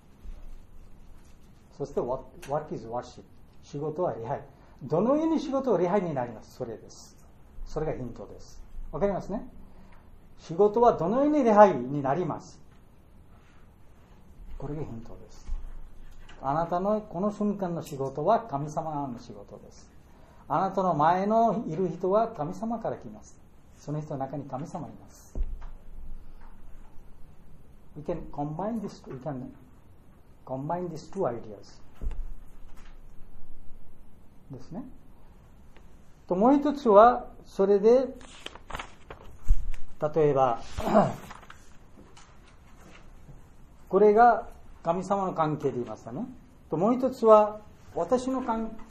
そして what, what is worship? 仕事は礼拝。どのように仕事は礼拝になります。それです。それがヒントです。わかりますね。仕事はどのように礼拝になります。これがヒントです。あなたのこの瞬間の仕事は神様の仕事です。あなたの前のいる人は神様から来ます。その人の中に神様います。We can combine this, we can combine these two ideas ですね。ともう一つはそれで例えばこれが神様の関係で言いましたね。ともう一つは私の関係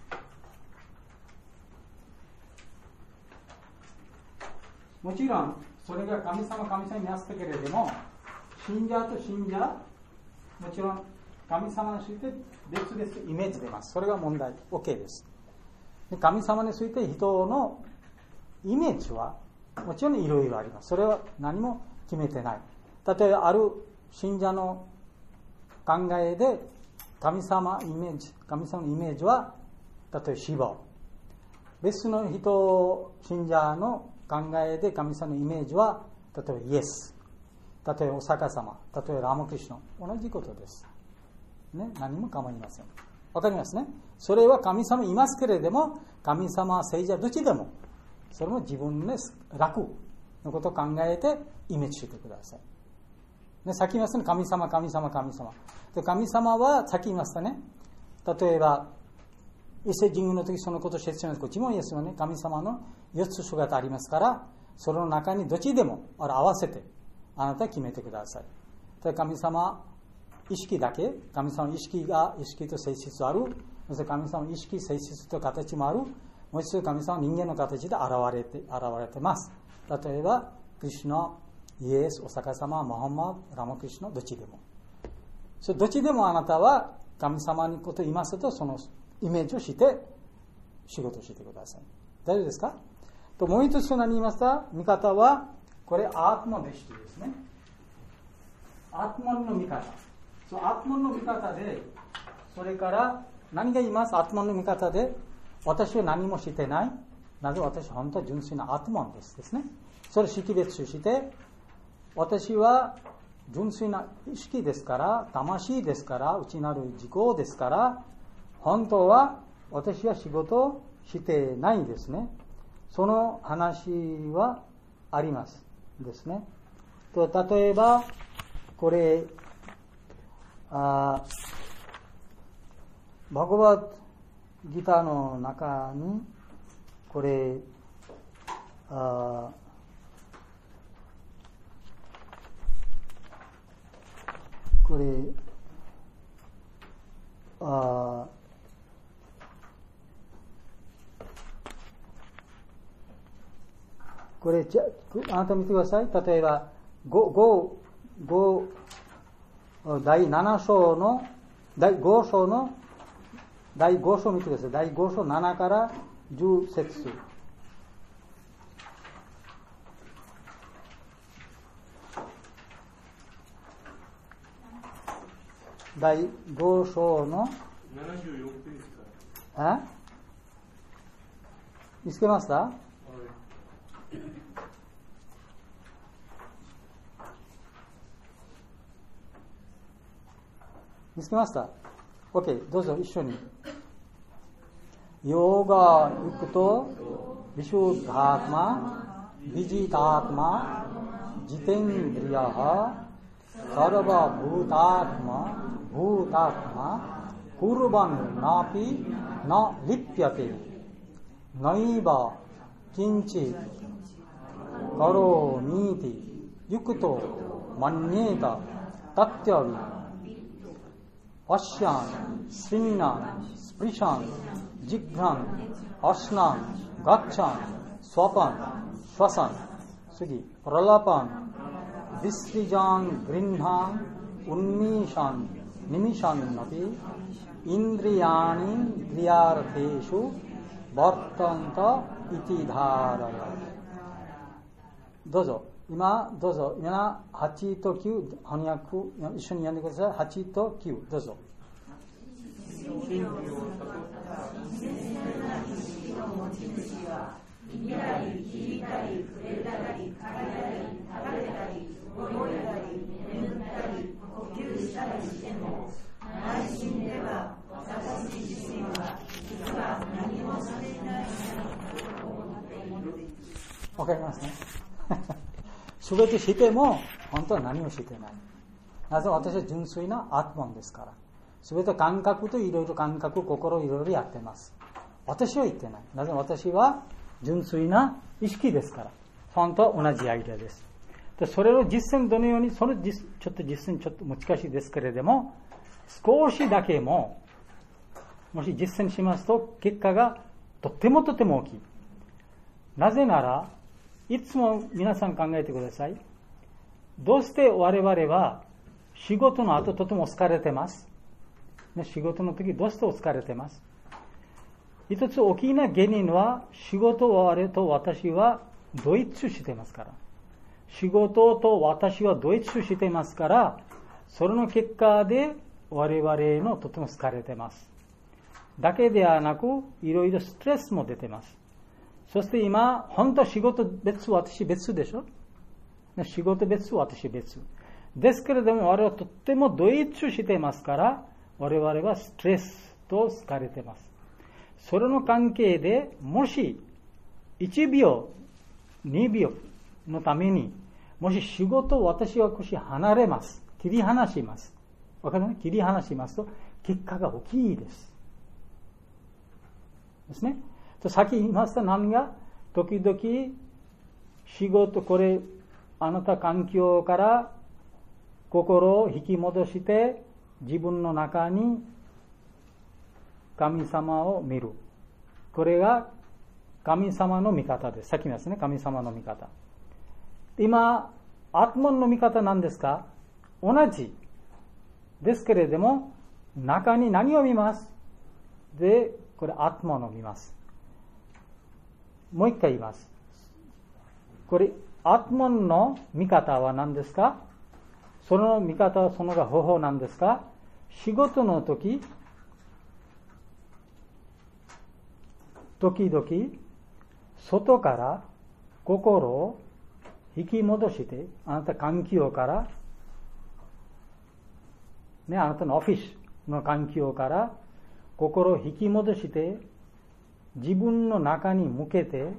もちろんそれが神様神様になったけれども、信者と信者もちろん神様について別々イメージ出ます。それが問題 OK です。で神様について人のイメージはもちろんいろいろあります。それは何も決めてない。例えばある信者の考えで神様イメージ神様のイメージは例えば死亡、別の人信者の考えで神様のイメージは例えばイエス、例えばお釈迦様、例えばラーマクリシュナ、同じことです、ね、何も構いません。わかりますね。それは神様いますけれども、神様聖者どっちでもそれも自分で楽のことを考えてイメージしてください。ね、さっき言いましたね、神様神様神様で、神様はさっき言いましたね、例えば伊勢神宮の時そのことを説明する。こっちもいいですよね。神様のよっつ姿ありますから、その中にどっちでも合わせてあなたは決めてください。神様意識だけ、神様の意識が意識と性質ある、そして神様の意識性質と形もある、もう一つ神様は人間の形で現れて現れてます。例えばクリシュナ、イエス、お釈迦様、モハンマド、ラマクリシュナ、どっちでもそれどっちでもあなたは神様のことを言いますと、そのイメージをして仕事をしてください。大丈夫ですか？ともう一つ何言いました？見方はこれアートマベシティですね。アートマの見方。そのアートマの見方で、それから何が言います？アートマの見方で、私は何もしてない。なぜ私は本当は純粋なアートマンですですね。 それ識別して、私は純粋な意識ですから、魂ですから、内なる自己ですから、本当は私は仕事してないですね。その話はありますですね。と例えばこれあバガバッギターの中にこれあこれあこれじゃあなた見てください。例えばご、ご、だいなな章のだいご章のだいご章見てください。だいご章ななからじゅう節。だいご章のななじゅうよんページから。 え見つけました？見つけました？ OK、 どうぞ一緒に。ヨガユクトビシュッダータマビジタータマジテンドリヤハサラバブータータマブータータマクルバンナピナリピヤテナイバキンチカロミーティユクトマンネータタッティアビアシャン、スリナン、スプリシャン、ジグラン、アシナン、ガッチャン、スワパン、シワサン、次、プララパン、ディスリジャン、グリンハン、ウンミシャン、ニミシャンナピ、インドリヤニ、グリアーテーシュ、バータンタ、イティダーララ。どうぞ。今、どうぞ。今、はちときゅう、翻訳、一緒に読んでください。はちときゅう、どうぞ。 真理を悟った新鮮な意識の持ち主は、見たり、聞いたり、触れたり、嗅いだり、食べたり、動いたり、眠ったり、呼吸したりしても、内心では、私自身は、実は何もしていないと思っている。 わかりますね。すべてしても本当は何もしてない。なぜ私は純粋なアートマンですから。すべて感覚といろいろ感覚、心いろいろやってます。私は言ってない。なぜ私は純粋な意識ですから。本当は同じアイデアです。でそれを実践どのように、その実ちょっと実践ちょっと難しいですけれども、少しだけももし実践しますと結果がとってもとても大きい。なぜならいつも皆さん考えてください。どうして我々は仕事の後とても疲れてます？仕事の時どうして疲れてます？一つ大きな原因は仕事を終わると私は同一してますから。仕事と私は同一してますから、それの結果で我々のとても疲れてます。だけではなく、いろいろストレスも出てます。そして今、本当は仕事別、私別でしょ？仕事別、私別。ですけれども、我々はとっても同一していますから、我々はストレスと疲れています。それの関係で、もしいちびょう、にびょうのために、もし仕事を私は少し離れます。切り離します。わかるね？切り離しますと、結果が大きいです。ですね。とさっき言いました何が時々仕事これあなた環境から心を引き戻して自分の中に神様を見る。これが神様の見方です。さっき言いましたね。神様の見方。今アートマンの見方なんですか？同じですけれども中に何を見ます？でこれアートマンを見ます。もう一回言います。これ、アートマンの見方は何ですか？その見方はその方法なんですか？仕事の時、時々、外から心を引き戻して、あなた環境から、ね、あなたのオフィスの環境から心を引き戻して、自分の中に向けて、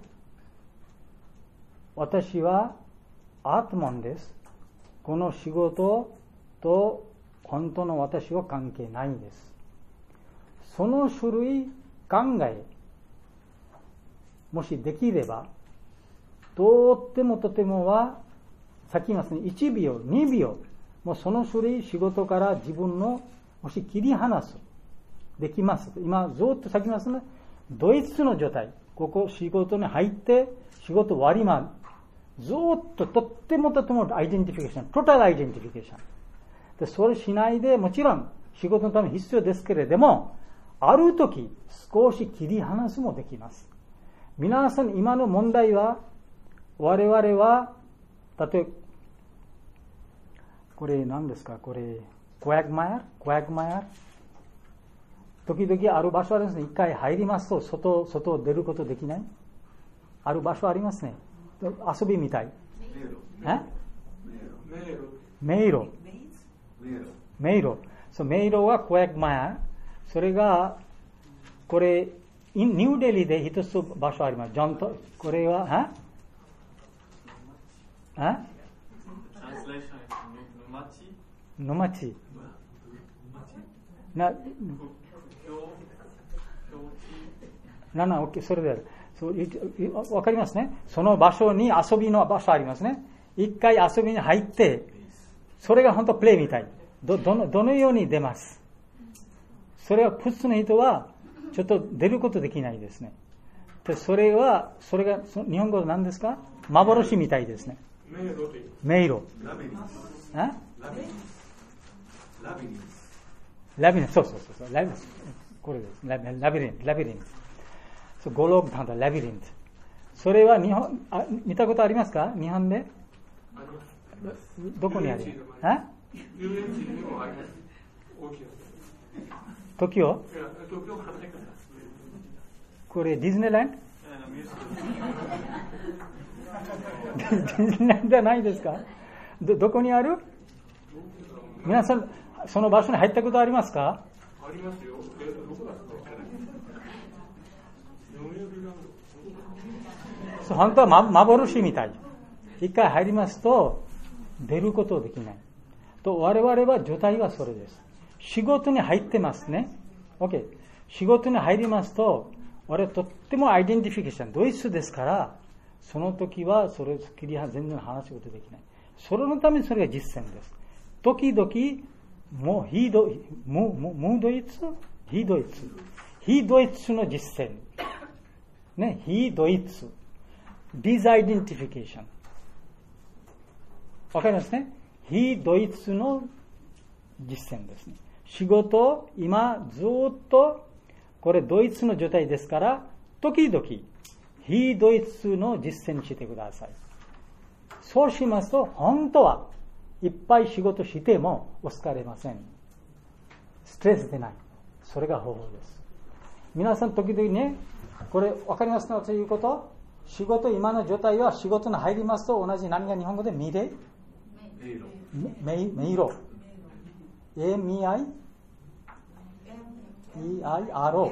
私はアートマンです。この仕事と本当の私は関係ないんです。その種類考え、もしできれば、とってもとてもは、さっき言いますね、いちびょう、にびょう、もうその種類仕事から自分の、もし切り離す、できます。今、ずっとさっき言いますね、ドイツの状態、ここ仕事に入って、仕事終わりまで、ずっととってもとてもアイデンティフィケーション、トータルアイデンティフィケーション。で、それしないで、もちろん仕事のために必要ですけれども、ある時、少し切り離すもできます。皆さん、今の問題は、我々は、例えば、これ何ですか、これ、コヤグマヤコヤグマヤ時々ある場所ありますね。一回入りますと、外、外を出ることできない。ある場所ありますね。遊びみたい。え迷路。迷路。そう、迷路はコヤグマヤ。それが、これ、ニューデリーで一つ場所あります。ジョンと、これは、ええのまちな、なな、OK、それである。そうわかりますね。その場所に遊びの場所ありますね。一回遊びに入って、それが本当プレイみたい。ど、どの、どのように出ます。それは普通の人は、ちょっと出ることできないですね。で、それは、それが、日本語何ですか？幻みたいですね。 迷路という。 迷路。 ラビリンス。 え？ ラビリンス。ラビリンス。 ラビリンス、そうそうそう。ラビリンス。これです。ラビリンス。ラビリンス。そう、ゴローグなんだ、ラビリンス。それは日本、あ、見たことありますか？日本で？ あります。 どこにある？え？ 遊園地にもあります。大きな。 東京？ いや、東京はないから。 これディズニーランド？ディズニーランドじゃないですか？ど、どこにある？皆さん、その場所に入ったことありますか？ ありますよ。え、どこだったの？ そう、本当は、ま、幻みたい。一回入りますと、出ることできない。と、我々は状態はそれです。仕事に入ってますね。OK。仕事に入りますと、我々とってもアイデンティフィケーション、ドイツですから、その時はそれを切り離全然話すことできない。それのためにそれが実践です。時々、もう非ドイツ、もう、もうドイツ非ドイツ。非ドイツの実践。ね、非ドイツ。ディズアイデンティフィケーション。わかりますね？非ドイツの実践ですね。仕事、今ずっと、これドイツの状態ですから、時々、非ドイツの実践してください。そうしますと、本当はいっぱい仕事しても疲れません。ストレスでない。それが方法です。皆さん時々ね、これ分かりますかということ？仕事、今の状態は仕事に入りますと同じ何が日本語でミレメイメイロ エムイーアイ イーアイアールオー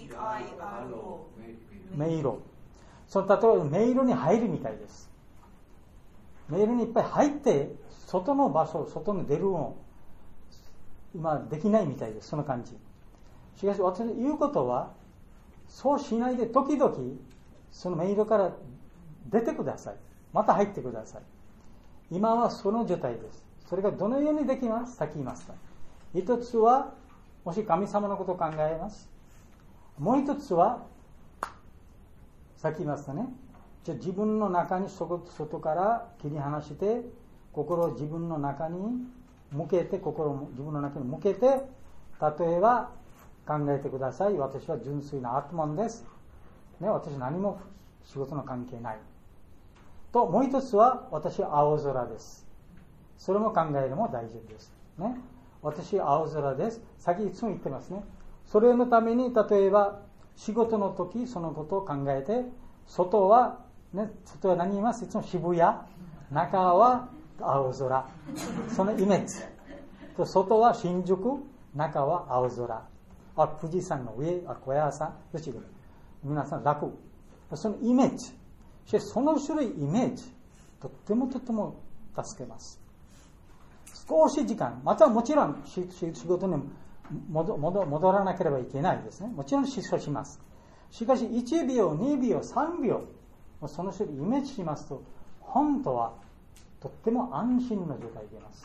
メイロ。その例えばメイロに入るみたいです。メイロにいっぱい入って外の場所、外に出るの今できないみたいです。その感じ。しかし私の言うことは、そうしないで時々そのメイロから出てください。また入ってください。今はその状態です。それがどのようにできます？さっき言いました。一つは、もし神様のことを考えます。もう一つは、さっき言いましたね。じゃあ自分の中に外から切り離して、心を自分の中に向けて、心を自分の中に向けて、例えば考えてください。私は純粋なアートマンです。ね、私何も仕事の関係ない。と、もう一つは、私は青空です。それも考えるのも大丈夫です。ね。私は青空です。さっきいつも言ってますね。それのために、例えば、仕事の時、そのことを考えて、外は、ね、外は何言います？いつも渋谷。 中は青空。そのイメージ。と外は新宿、中は青空。あ、富士山の上、あ、小屋さん、どちら皆さん楽。そのイメージ。しかしその種類イメージ、とってもとっても助けます。少し時間、またもちろん仕事に戻らなければいけないですね。もちろん失踪します。しかしいちびょう、にびょう、さんびょう、その種類イメージしますと、本当はとっても安心の状態でいます。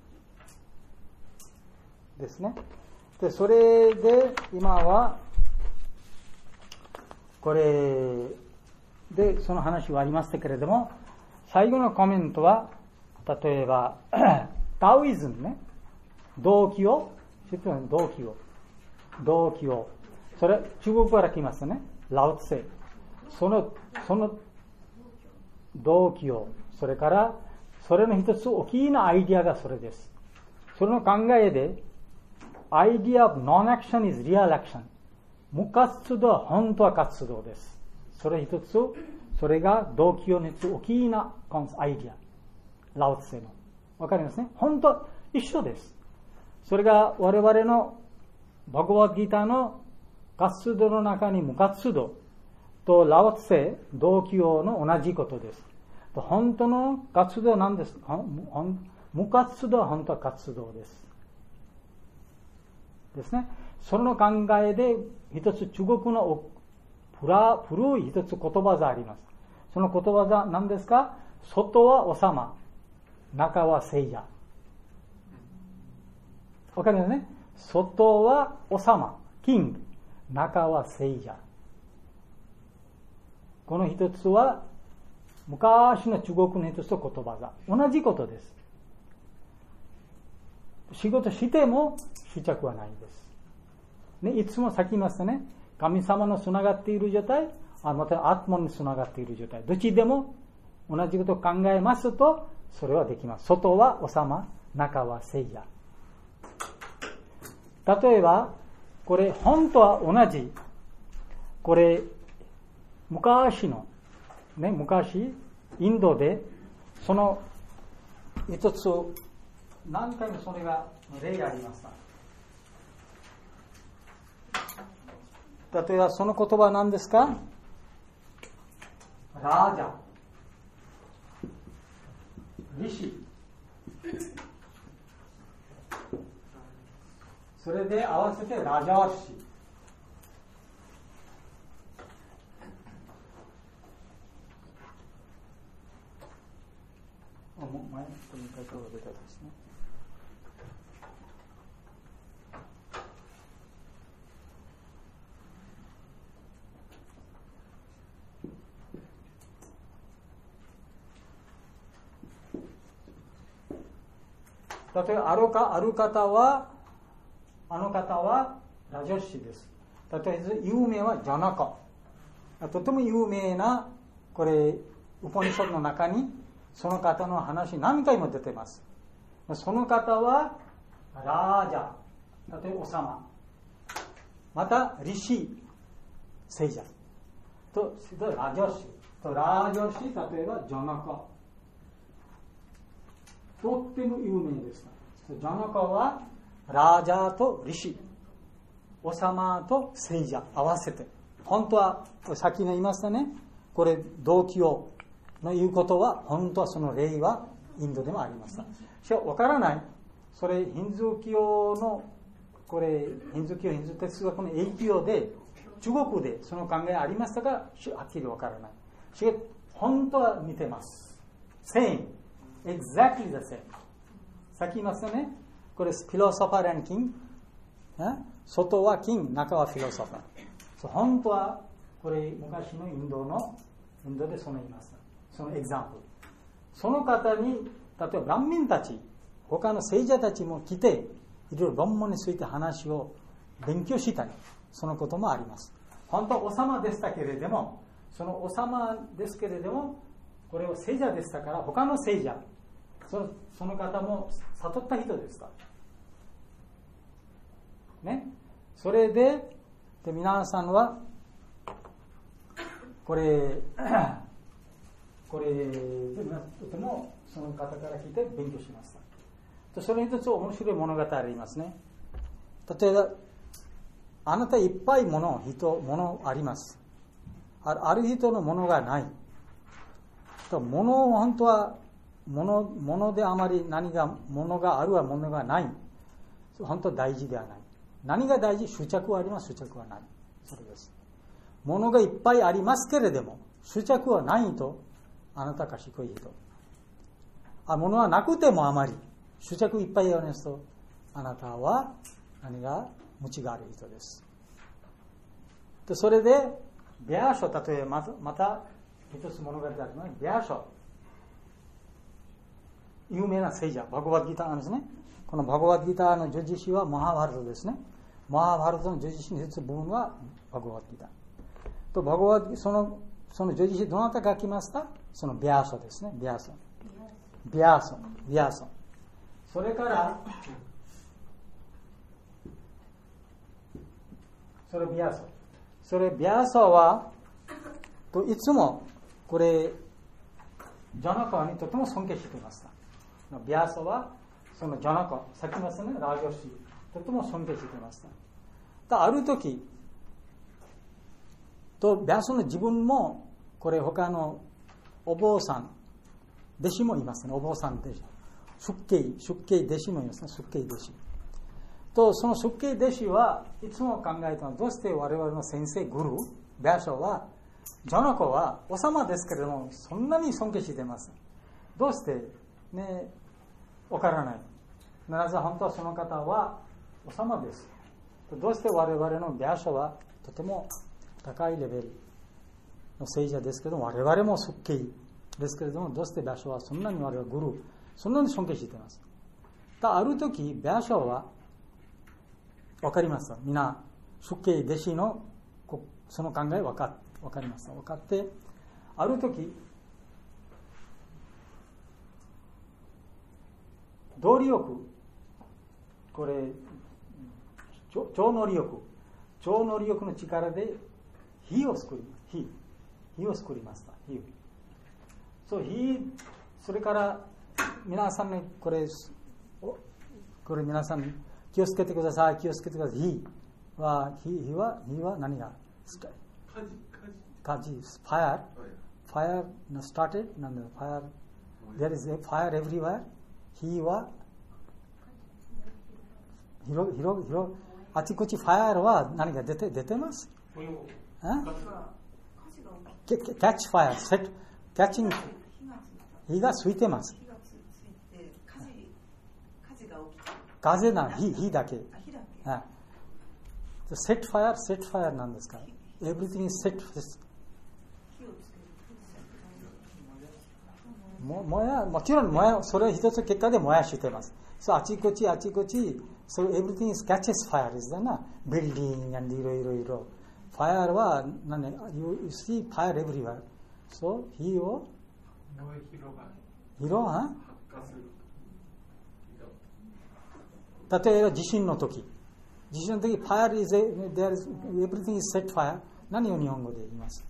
ですね。で、それで今は、これでその話はありましたけれども、最後のコメントは、例えば、タオイズムね、動機を、動機を、動機を、それ、中国から来ますね、ラオツセ。その、その動機を、それから、それの一つ大きなアイディアがそれです。それの考えで、idea of non-action is real action。無活動は本当は活動です。それ一つ、それが動機を持つ大きなアイディア。ラオツセの。わかりますね。本当一緒です。それが我々のバガバッドギーターの活動の中に無活動とラオツセ、動機をの同じことです。本当の活動なんです。無活動は本当は活動です。ですね。その考えで一つ中国の古い一つ言葉があります。その言葉が何ですか？外は王様、中は聖者。わかりますね。外は王様、キング、中は聖者。この一つは昔の中国の一つの言葉が同じことです。仕事しても執着はないんです。ね、いつもさっき言いましたね。神様のつながっている状態、あまたアートマンにつながっている状態。どっちでも同じことを考えますと、それはできます。外は王様、中は聖者。例えば、これ本当は同じ。これ、昔の、ね、昔、インドで、その一つ、何回もそれが例がありました。例えばその言葉は何ですか？ラージャ、リシ。それで合わせてラジャーシ。あ、もう前、これに書いた方が出たですね。例えばあるか、ある方は、あの方はラジョシです。例えば有名はジャナカ。とても有名な、これ、ウパニシャドの中に、その方の話何回も出てます。その方は、ラージャ、例えば王様。また、リシ、聖者。と、ラジョシ。と、ラジョシ、例えばジャナカ。とっても有名です。ジャナカはラージャーとリシ、王様と聖者合わせて、本当はさっきの言いましたね、これ動機をの言うことは本当はその例はインドでもありました。しかしわからない。それヒンズー教のこれヒンズー教ヒンズー哲学の影響で中国でその考えありましたがはっきりわからない。しかし本当は似てます。same exactly the same。 さっき言いましたね。これフィロソファー&キング。外はキング、中はフィロソファー。本当はこれ昔のインドのインドでその言いました。そのエグザンプル。その方に例えばブランミンたち、他の聖者たちも来ていろいろ論文について話を勉強したり、そのこともあります。本当は王様でしたけれども、その王様ですけれども、これは聖者でしたから他の聖者、その、その方も悟った人ですからね。それで、で皆さんはこれこれでとてもその方から聞いて勉強しました。それに一つ面白い物語ありますね。例えばあなたいっぱい物人物あります。ある人の物がない。物を本当は物物であまり何が物があるは物がない。本当は大事ではない。何が大事？執着はあります。執着はない。それです。物がいっぱいありますけれども執着はないとあなた賢い人。あ、物はなくてもあまり執着いっぱいありますとあなたは何が無知がある人です。でそれでベア書、例えばまた、また一つ物語あります。ベア書、有名な聖者バガバッドギターなんですね。このバガバッドギターの叙事詩はマハバラタですね。マハバラタの叙事詩の一つ部分はバガバッドギターとバガバッド、そのその叙事詩どなた書きました？そのベア書ですね。ベア書ベア書ベア書それからそれベア書それベア書はといつもこれジョナコにとても尊敬していました。ベア書はそのジョナコ、さっき言いましたね、ラジオシとても尊敬していました。ある時とベア書の自分もこれ他のお坊さん弟子もいますね。お坊さん弟子出家出家弟子もいますね。出家弟子とその出家弟子はいつも考えたのはどうして我々の先生グルベア書はジョナコは王様ですけれどもそんなに尊敬しています。どうしてねわからない。なぜ本当はその方は王様です。どうして我々のベア書はとても高いレベルの聖者ですけれども我々も出家ですけれどもどうしてベア書はそんなに我々グルそんなに尊敬しています。ある時ベア書はわかりました。みんな出家弟子のその考えわかわかりました。わかってある時動力これ超能力超能力の力で火を作り火火を作りました。火そう火それから皆さんねこれこれ皆さん気をつけてください。気をつけてください。火は火火は火は何が火事 fire fire started なんだ fire there is a fire everywhere 火は広広広あちこちファイアは何か出て出てます。キャッチファイア、セット、キャッチング、火がついてます。風な火火だけ。セットファイア、セットファイアなんですか。Everything is set for this。ももやもちろんもやそれは一つ結果で燃やしてます。そうあちこちあちこち。So everything is catches fire is that na building and いろいろいろ fire は何 you see fire everywhere so 火を広が例えば地震の時地震の時 fire is a, there is everything is set fire 何を日本語で言います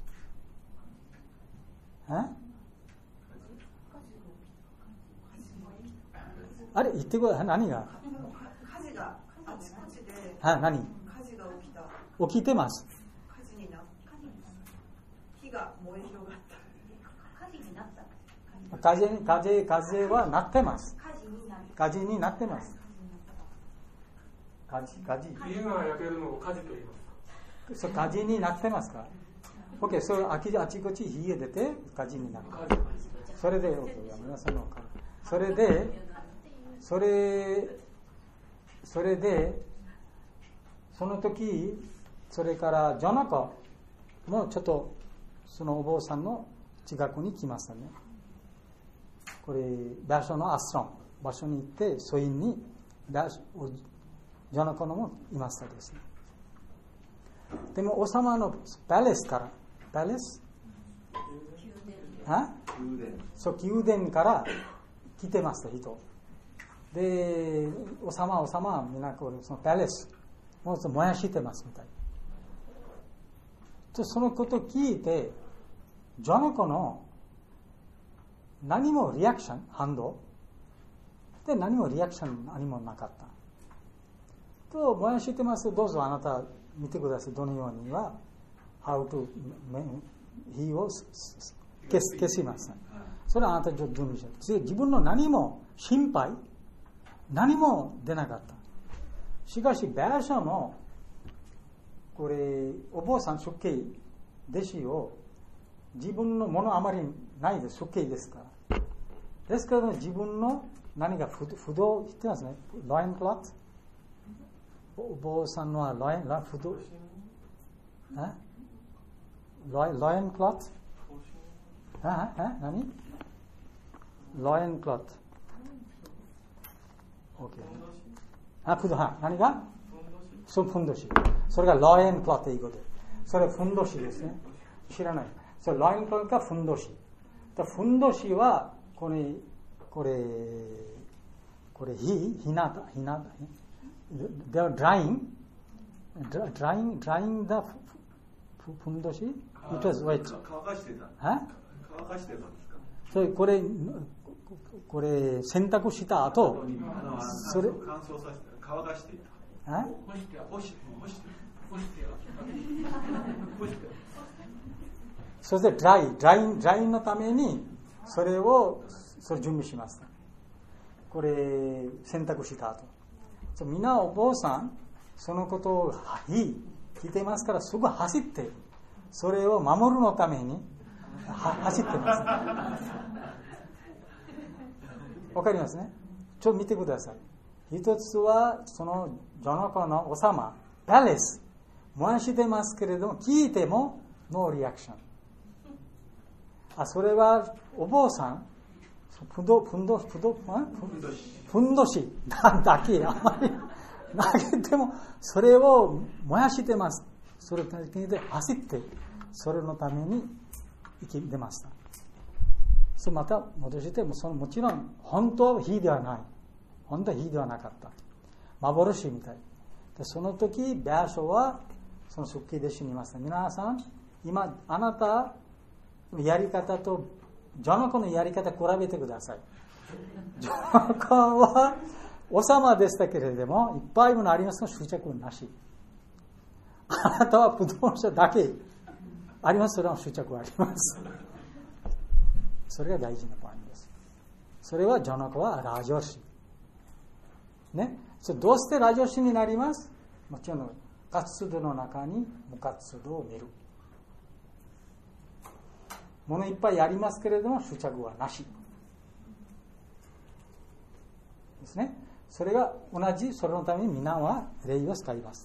あれ言ってください何があちこちでは何火事が起きた起きてます火事にな火が燃え広がった火事になった風に風風はなってます火事になる火事になってます火事火事家が焼けるのを火事と言いますそう火事になってますか OK それあちあちこち火が出て火事になるそれで OK 皆さんのそれでそれそれでその時それからジョナコもちょっとそのお坊さんの近くに来ましたね。これ場所のアスラム場所に行って疎院にジョナコのもいましたですね。でも王様のパレスからパレスはそう宮殿から来てました人で、王様、王様、みんなこれ、そのパレス、もう燃やしてますみたい。とそのことを聞いて、ジョナコの何もリアクション、反応で何もリアクション何もなかった。と、燃やしてますと、どうぞあなた見てください。どのようには、how to 火を消す、消します。それはあなたちょっと準備して。自分の何も心配、何も出なかった。しかし、ベーシャの、これ、お坊さん、出家、弟子を、自分のものあまりないです。出家ですから。ですけど、自分の何か不動、知ってますね。ロインクロット。お坊さんはロイン、不動、えロイン、ロインクロットええ何ロインクロット。OK。あ、不動、は何がそのふんどし。それがロインクロット英語で。それはふんどしですね。知らない。それロインクロットがふんどし。ふんどしは、これ、これ、これ、ひ、ひなた、ひなた、they are drying, drying, drying the ふんどし it was wet. 乾かしてた。 乾かしてたんですか。 それ、これ、これ、洗濯した後、 それ、乾燥させて、乾かしていた。 え干して、 干して、干して。 干して、干して。 そして、ドライ、ドライ、ドライのために、それを、それ準備しました。これ、洗濯した後。みんなお坊さん、そのことを聞いてますから、すぐ走って、それを守るのために、走ってます。わかりますね。ちょっと見てください。一つは、その、ジョノコの王様、パレス、燃やしてますけれども、聞いても、ノーリアクション。あ、それは、お坊さん、ふんど、ふんど、ふんど、ふんどしだけ、あまり投げても、それを燃やしてます。それで走って、それのために生き出ました。それまた戻して、もそのもちろん、本当は火ではない。本当は火ではなかった。幻みたい。でその時、ベアショは、その出家弟子にいました。皆さん、今、あなたのやり方と、ジョノコのやり方比べてください。ジョノコは王様でしたけれども、いっぱいものありますが執着なし。あなたは不動者だけあります。それは執着はあります。それが大事なポイントです。それはジョノコはラジョシ。ね。それどうしてラジョシになります？もちろん、活動の中に無活動を見る。ものいっぱいありますけれども、執着はなし。ですね。それが同じ、それのために皆は礼を使いました。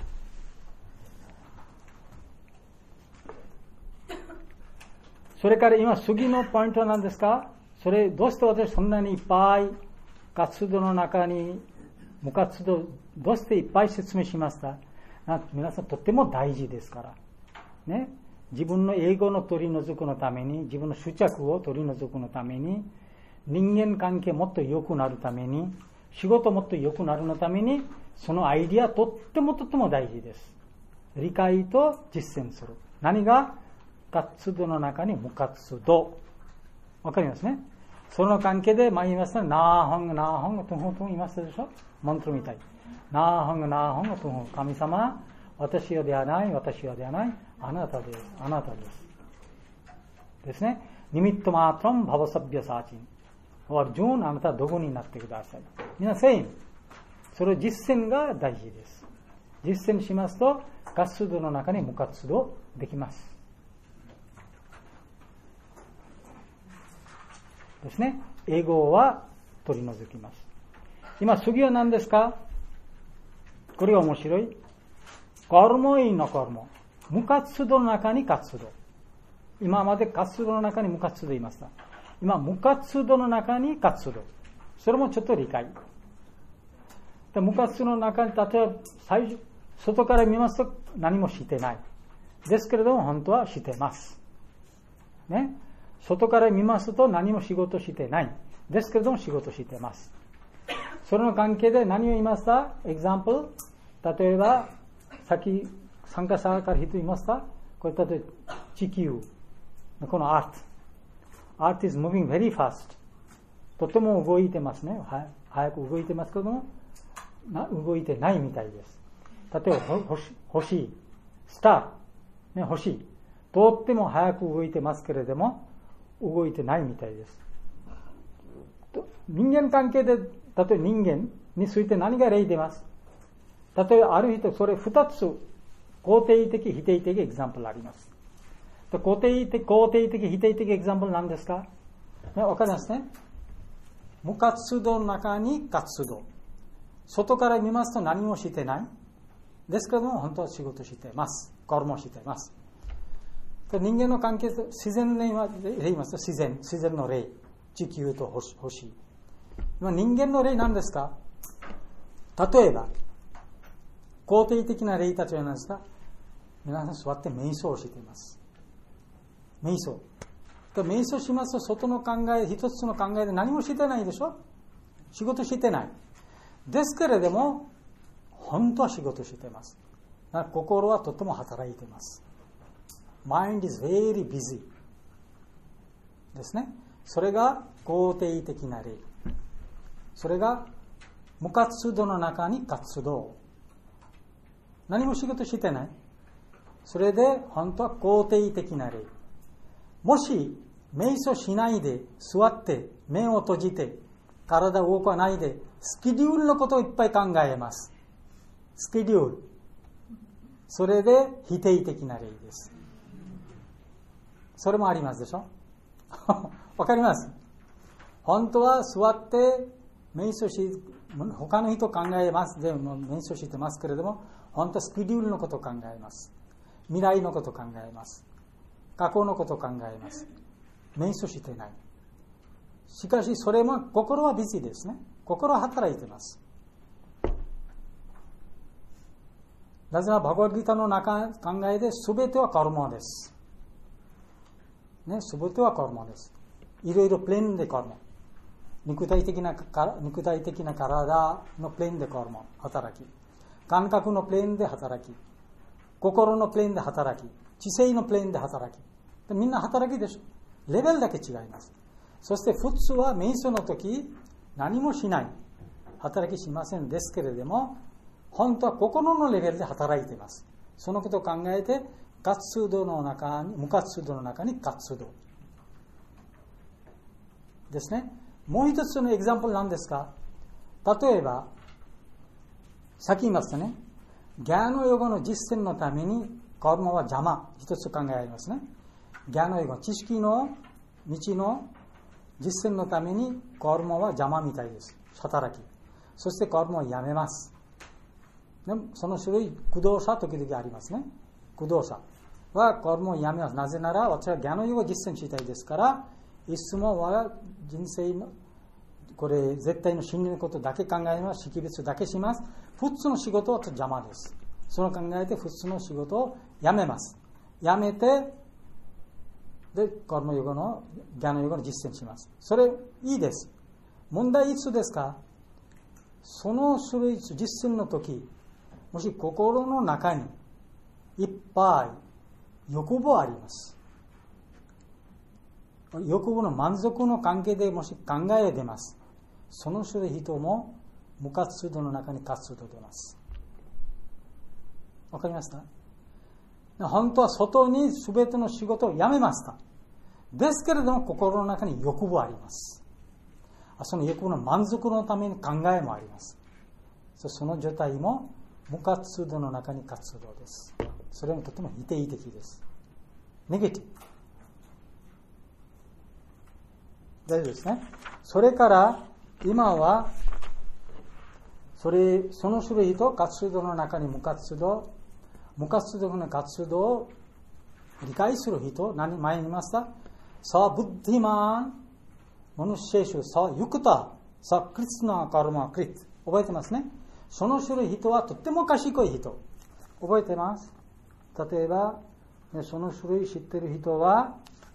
それから今、次のポイントなんですか？それ、どうして私そんなにいっぱい活動の中に、無活動、どうしていっぱい説明しました？皆さんとっても大事ですから。ね。自分の英語の取り除くのために、自分の執着を取り除くのために、人間関係もっと良くなるために、仕事もっと良くなるのために、そのアイディアとってもとっても大事です。理解と実践する。何が活動の中に無活動。わかりますね。その関係で、まあ言いましたら、ナーホング、ナーホング、トゥンホントゥン言いましたでしょ？マントルみたい。ナーホング、ナーホング、トゥンホン。神様、私はではない、私はではない。あなたです。あなたです。ですね。ニミットマートランババサビアサーチン。アルジュン、あなたはどこになってください。皆さん、それ実践が大事です。実践しますと、活動の中に無活動できます。ですね。英語は取り除きます。今、次は何ですか？これが面白い。カルモインのカルモ。無活動の中に活動。今まで活動の中に無活動いました。今、無活動の中に活動。それもちょっと理解。で無活動の中に、例えば、最初、外から見ますと何もしてない。ですけれども、本当はしてます。ね。外から見ますと何も仕事してない。ですけれども、仕事してます。それの関係で何を言いました？エグザンプル。例えば、さっき参加者から人いました？これ例えば、地球。このアート。 earth is moving very fast. とても動いてますね。は早く動いてますけども、な動いてないみたいです。例えば星、星、スター、ね、星、とっても早く動いてますけれども、動いてないみたいです。人間関係で、例えば人間について何が例出ます。例えばある人、それ二つ、肯定的、否定的エグザンプルあります。肯定的、肯定的、否定的エグザンプル何ですか、ね、わかりますね。無活動の中に活動。外から見ますと何もしてない。ですけども、本当は仕事しています。カルマしています。人間の関係と自然の例は言いますと、自然、自然の例。地球と星。星今人間の例何ですか。例えば、肯定的な例たちは何ですか。皆さん座って瞑想をしています。瞑想。瞑想しますと、外の考え、一つの考えで何もしてないでしょ。仕事してない。ですけれども、本当は仕事しています。心はとても働いています。Mind is very busy ですね。それが肯定的な例。それが無活動の中に活動。何も仕事してない。それで本当は肯定的な例。もし瞑想しないで座って目を閉じて体を動かないでスケジュールのことをいっぱい考えます。スケジュール。それで否定的な例です。それもありますでしょ。わかります。本当は座って瞑想し、他の人考えます。でも瞑想してますけれども、本当はスケジュールのことを考えます。未来のことを考えます。過去のことを考えます。瞑想してない。しかしそれも心はビジーですね。心は働いています。なぜならバガバッドギータの中考えで全てはカルマです。ね、全てはカルマです。いろいろプレーンでカルマ。肉体的な、肉体的な体のプレーンでカルマ。働き。感覚のプレーンで働き。心のプレーンで働き。知性のプレーンで働き。でみんな働きでしょ。レベルだけ違います。そして普通は瞑想の時何もしない。働きしませんですけれども、本当は心のレベルで働いています。そのことを考えて、活動の中に、無活動の中に活動。ですね。もう一つのエグザンプルなんですか。例えば、さっき言いましたね。ギャーノヨガの実践のために、カルマは邪魔。一つ考えありますね。ギャーノヨガ、知識の道の実践のために、カルマは邪魔みたいです。働き。そしてカルマをやめます。でもその種類、駆動者時々ありますね。駆動者はカルマをやめます。なぜなら、私はギャーノヨガを実践したいですから、いつもは人生の、これ絶対の真理のことだけ考えます。識別だけします。普通の仕事は邪魔です。その考えて普通の仕事をやめます。やめて、で、カルマヨガの、ギャーノヨガの実践します。それ、いいです。問題いつですか。その種類、実践の時、もし心の中にいっぱい欲望あります。欲望の満足の関係でもし考え出ます。その種類人も無活動の中に活動出ます。わかりますか。本当は外に全ての仕事をやめました。ですけれども心の中に欲望あります。その欲望の満足のために考えもあります。その状態も無活動の中に活動です。それもとても否定的です。ネガティブ。大丈夫ですね。それから今はそれその種類と活動の中に無活動、無活動の活動を理解する人、何前に言いました。サブッディマン、マヌシェシュ、サユクタ、サクリツナカルマクリッツ。覚えてますね。その種類人はとっても賢い人。覚えてます。例えば、その種類知ってる人は、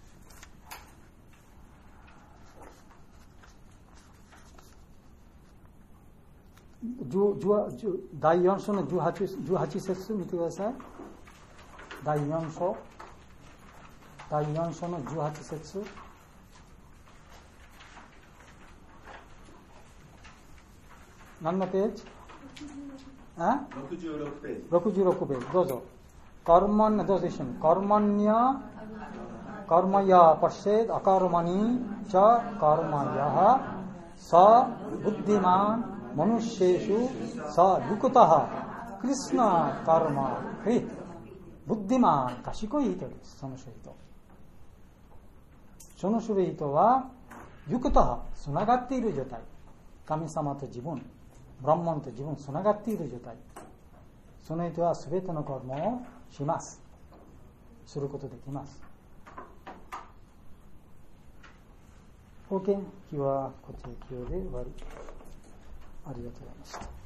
だいよん章のじゅうはち節見てください。だいよん章。だいよん章のじゅうはち節。 何のページ？あろくじゅうろくページ。 ろくじゅうろくページ、どうぞ。カルマンニャ、どうぞ一緒に。カルマンニャ、カルマヤパシェド、アカルマニ、チャ、カルマヤハ、サ、ブッディマン、マヌシェシュ、サ、ユクタハ、クリスナ、カルマ、ヘイ、ブッディマン、賢い人です、その種類と。その種類とは、ユクタハ、つながっている状態。神様と自分、ブランマンと自分、つながっている状態。その人はすべてのカルマをします。することできます。OK、今日はこちらで終わり。ありがとうございました。